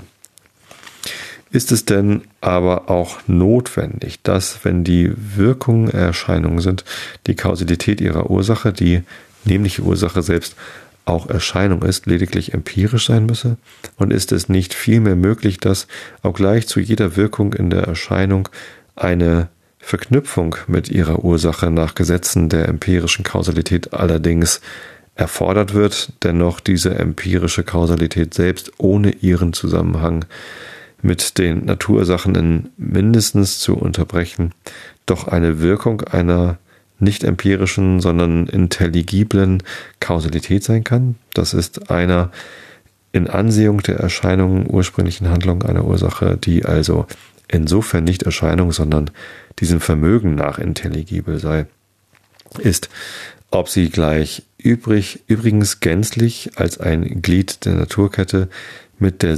Ist es denn aber auch notwendig, dass, wenn die Wirkungen Erscheinungen sind, die Kausalität ihrer Ursache, die nämliche Ursache selbst, auch Erscheinung ist, lediglich empirisch sein müsse? Und ist es nicht vielmehr möglich, dass obgleich zu jeder Wirkung in der Erscheinung eine Verknüpfung mit ihrer Ursache nach Gesetzen der empirischen Kausalität allerdings erfordert wird, dennoch diese empirische Kausalität selbst ohne ihren Zusammenhang mit den Natursachen mindestens zu unterbrechen, doch eine Wirkung einer nicht empirischen, sondern intelligiblen Kausalität sein kann? Das ist einer in Ansehung der Erscheinungen ursprünglichen Handlung einer Ursache, die also insofern nicht Erscheinung, sondern diesem Vermögen nach intelligibel sei, ist, ob sie gleich übrigens gänzlich als ein Glied der Naturkette mit der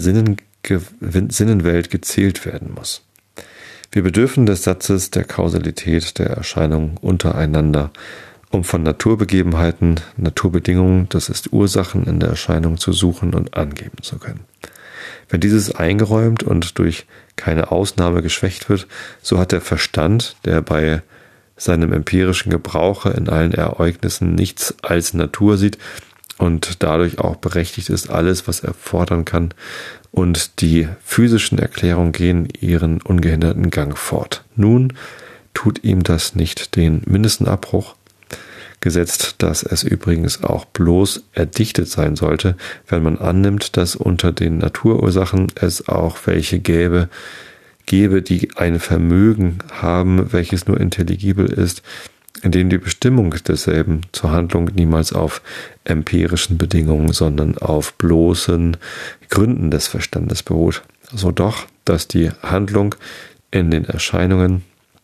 Sinnenwelt gezählt werden muss. Wir bedürfen des Satzes der Kausalität der Erscheinungen untereinander, um von Naturbegebenheiten, Naturbedingungen, das ist Ursachen in der Erscheinung, zu suchen und angeben zu können. Wenn dieses eingeräumt und durch keine Ausnahme geschwächt wird, so hat der Verstand, der bei seinem empirischen Gebrauche in allen Ereignissen nichts als Natur sieht und dadurch auch berechtigt ist, alles, was er fordern kann, und die physischen Erklärungen gehen ihren ungehinderten Gang fort. Nun tut ihm das nicht den mindesten Abbruch, gesetzt, dass es übrigens auch bloß erdichtet sein sollte, wenn man annimmt, dass unter den Naturursachen es auch welche gäbe, die ein Vermögen haben, welches nur intelligibel ist, indem die Bestimmung desselben zur Handlung niemals auf empirischen Bedingungen, sondern auf bloßen Gründen des Verstandes beruht. So doch, dass die Handlung in der Erscheinung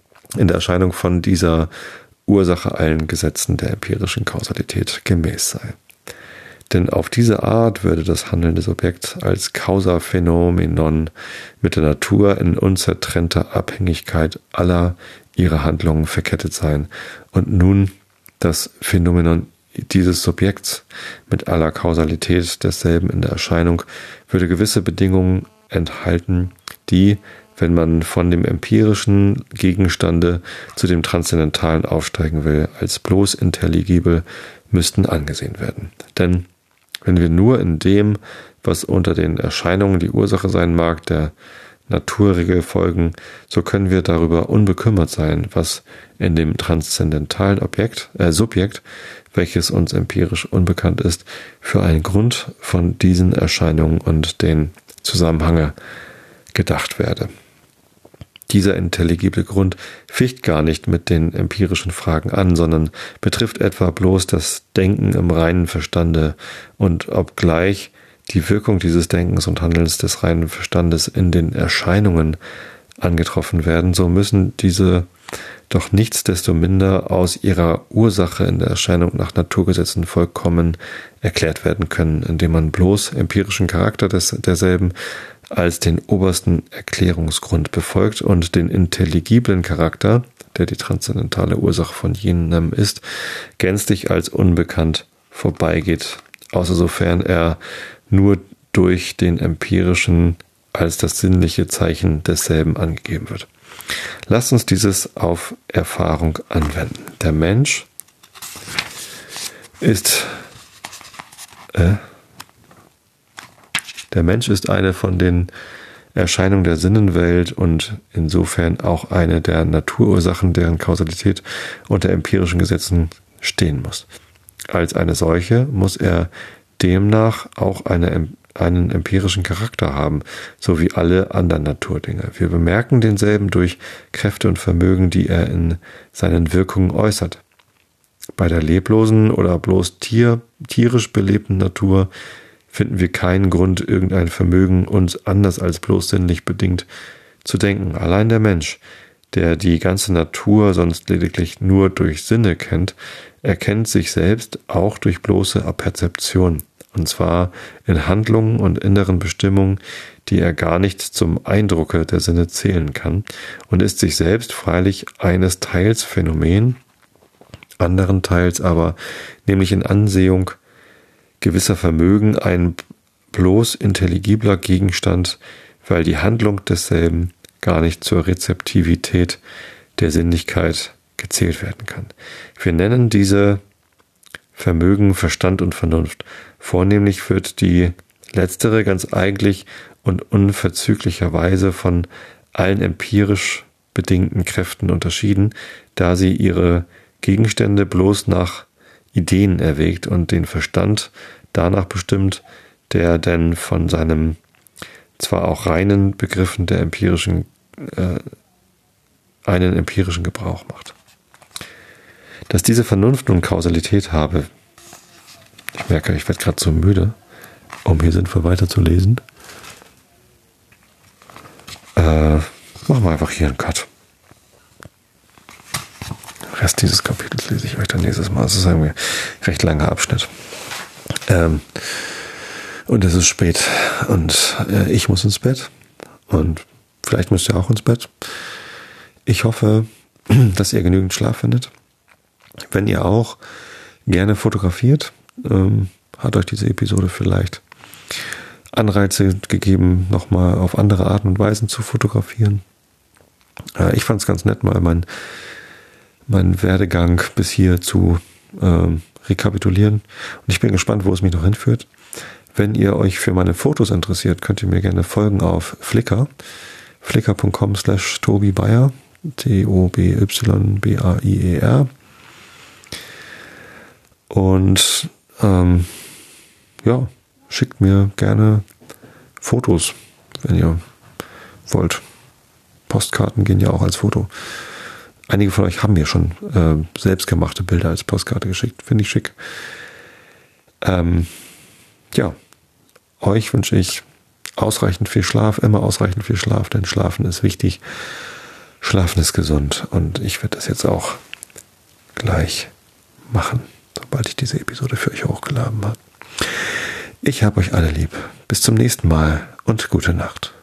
von dieser Ursache allen Gesetzen der empirischen Kausalität gemäß sei. Denn auf diese Art würde das Handeln des Objekts als Causa-Phänomenon mit der Natur in unzertrennter Abhängigkeit aller ihrer Handlungen verkettet sein. Und nun das Phänomenon dieses Subjekts mit aller Kausalität desselben in der Erscheinung würde gewisse Bedingungen enthalten, die, wenn man von dem empirischen Gegenstande zu dem Transzendentalen aufsteigen will, als bloß intelligibel müssten angesehen werden. Denn wenn wir nur in dem, was unter den Erscheinungen die Ursache sein mag, der Naturregel folgen, so können wir darüber unbekümmert sein, was in dem transzendentalen Subjekt welches uns empirisch unbekannt ist, für einen Grund von diesen Erscheinungen und den Zusammenhänge gedacht werde. Dieser intelligible Grund ficht gar nicht mit den empirischen Fragen an, sondern betrifft etwa bloß das Denken im reinen Verstande, und obgleich die Wirkung dieses Denkens und Handelns des reinen Verstandes in den Erscheinungen angetroffen werden, so müssen diese doch nichtsdestominder aus ihrer Ursache in der Erscheinung nach Naturgesetzen vollkommen erklärt werden können, indem man bloß empirischen Charakter derselben als den obersten Erklärungsgrund befolgt und den intelligiblen Charakter, der die transzendentale Ursache von jenem ist, gänzlich als unbekannt vorbeigeht, außer sofern er nur durch den empirischen als das sinnliche Zeichen desselben angegeben wird. Lasst uns dieses auf Erfahrung anwenden. Der Mensch ist eine von den Erscheinungen der Sinnenwelt und insofern auch eine der Naturursachen, deren Kausalität unter empirischen Gesetzen stehen muss. Als eine solche muss er demnach auch einen empirischen Charakter haben, so wie alle anderen Naturdinge. Wir bemerken denselben durch Kräfte und Vermögen, die er in seinen Wirkungen äußert. Bei der leblosen oder bloß tierisch belebten Natur finden wir keinen Grund, irgendein Vermögen uns anders als bloß sinnlich bedingt zu denken. Allein der Mensch, der die ganze Natur sonst lediglich nur durch Sinne kennt, erkennt sich selbst auch durch bloße Aperzeption, und zwar in Handlungen und inneren Bestimmungen, die er gar nicht zum Eindrucke der Sinne zählen kann, und ist sich selbst freilich eines Teils Phänomen, anderen Teils aber, nämlich in Ansehung gewisser Vermögen, ein bloß intelligibler Gegenstand, weil die Handlung desselben gar nicht zur Rezeptivität der Sinnlichkeit gezählt werden kann. Wir nennen diese Vermögen Verstand und Vernunft. Vornehmlich wird die letztere ganz eigentlich und unverzüglicherweise von allen empirisch bedingten Kräften unterschieden, da sie ihre Gegenstände bloß nach Ideen erwägt und den Verstand danach bestimmt, der denn von seinem zwar auch reinen Begriffen der einen empirischen Gebrauch macht. Dass diese Vernunft nun Kausalität habe, ich merke, ich werde gerade so müde, um hier sinnvoll weiterzulesen. Machen wir einfach hier einen Cut. Den Rest dieses Kapitels lese ich euch dann nächstes Mal. Das ist irgendwie ein recht langer Abschnitt. Und es ist spät und ich muss ins Bett und vielleicht müsst ihr auch ins Bett. Ich hoffe, dass ihr genügend Schlaf findet. Wenn ihr auch gerne fotografiert, hat euch diese Episode vielleicht Anreize gegeben, nochmal auf andere Arten und Weisen zu fotografieren. Ich fand es ganz nett, mal meinen Werdegang bis hier zu rekapitulieren. Und ich bin gespannt, wo es mich noch hinführt. Wenn ihr euch für meine Fotos interessiert, könnt ihr mir gerne folgen auf Flickr. Flickr.com/Tobi Bayer. TOBYBAIER. Und schickt mir gerne Fotos, wenn ihr wollt. Postkarten gehen ja auch als Foto. Einige von euch haben mir schon selbstgemachte Bilder als Postkarte geschickt. Finde ich schick. Euch wünsche ich ausreichend viel Schlaf, immer ausreichend viel Schlaf, denn Schlafen ist wichtig. Schlafen ist gesund und ich werde das jetzt auch gleich machen, sobald ich diese Episode für euch hochgeladen habe. Ich habe euch alle lieb. Bis zum nächsten Mal und gute Nacht.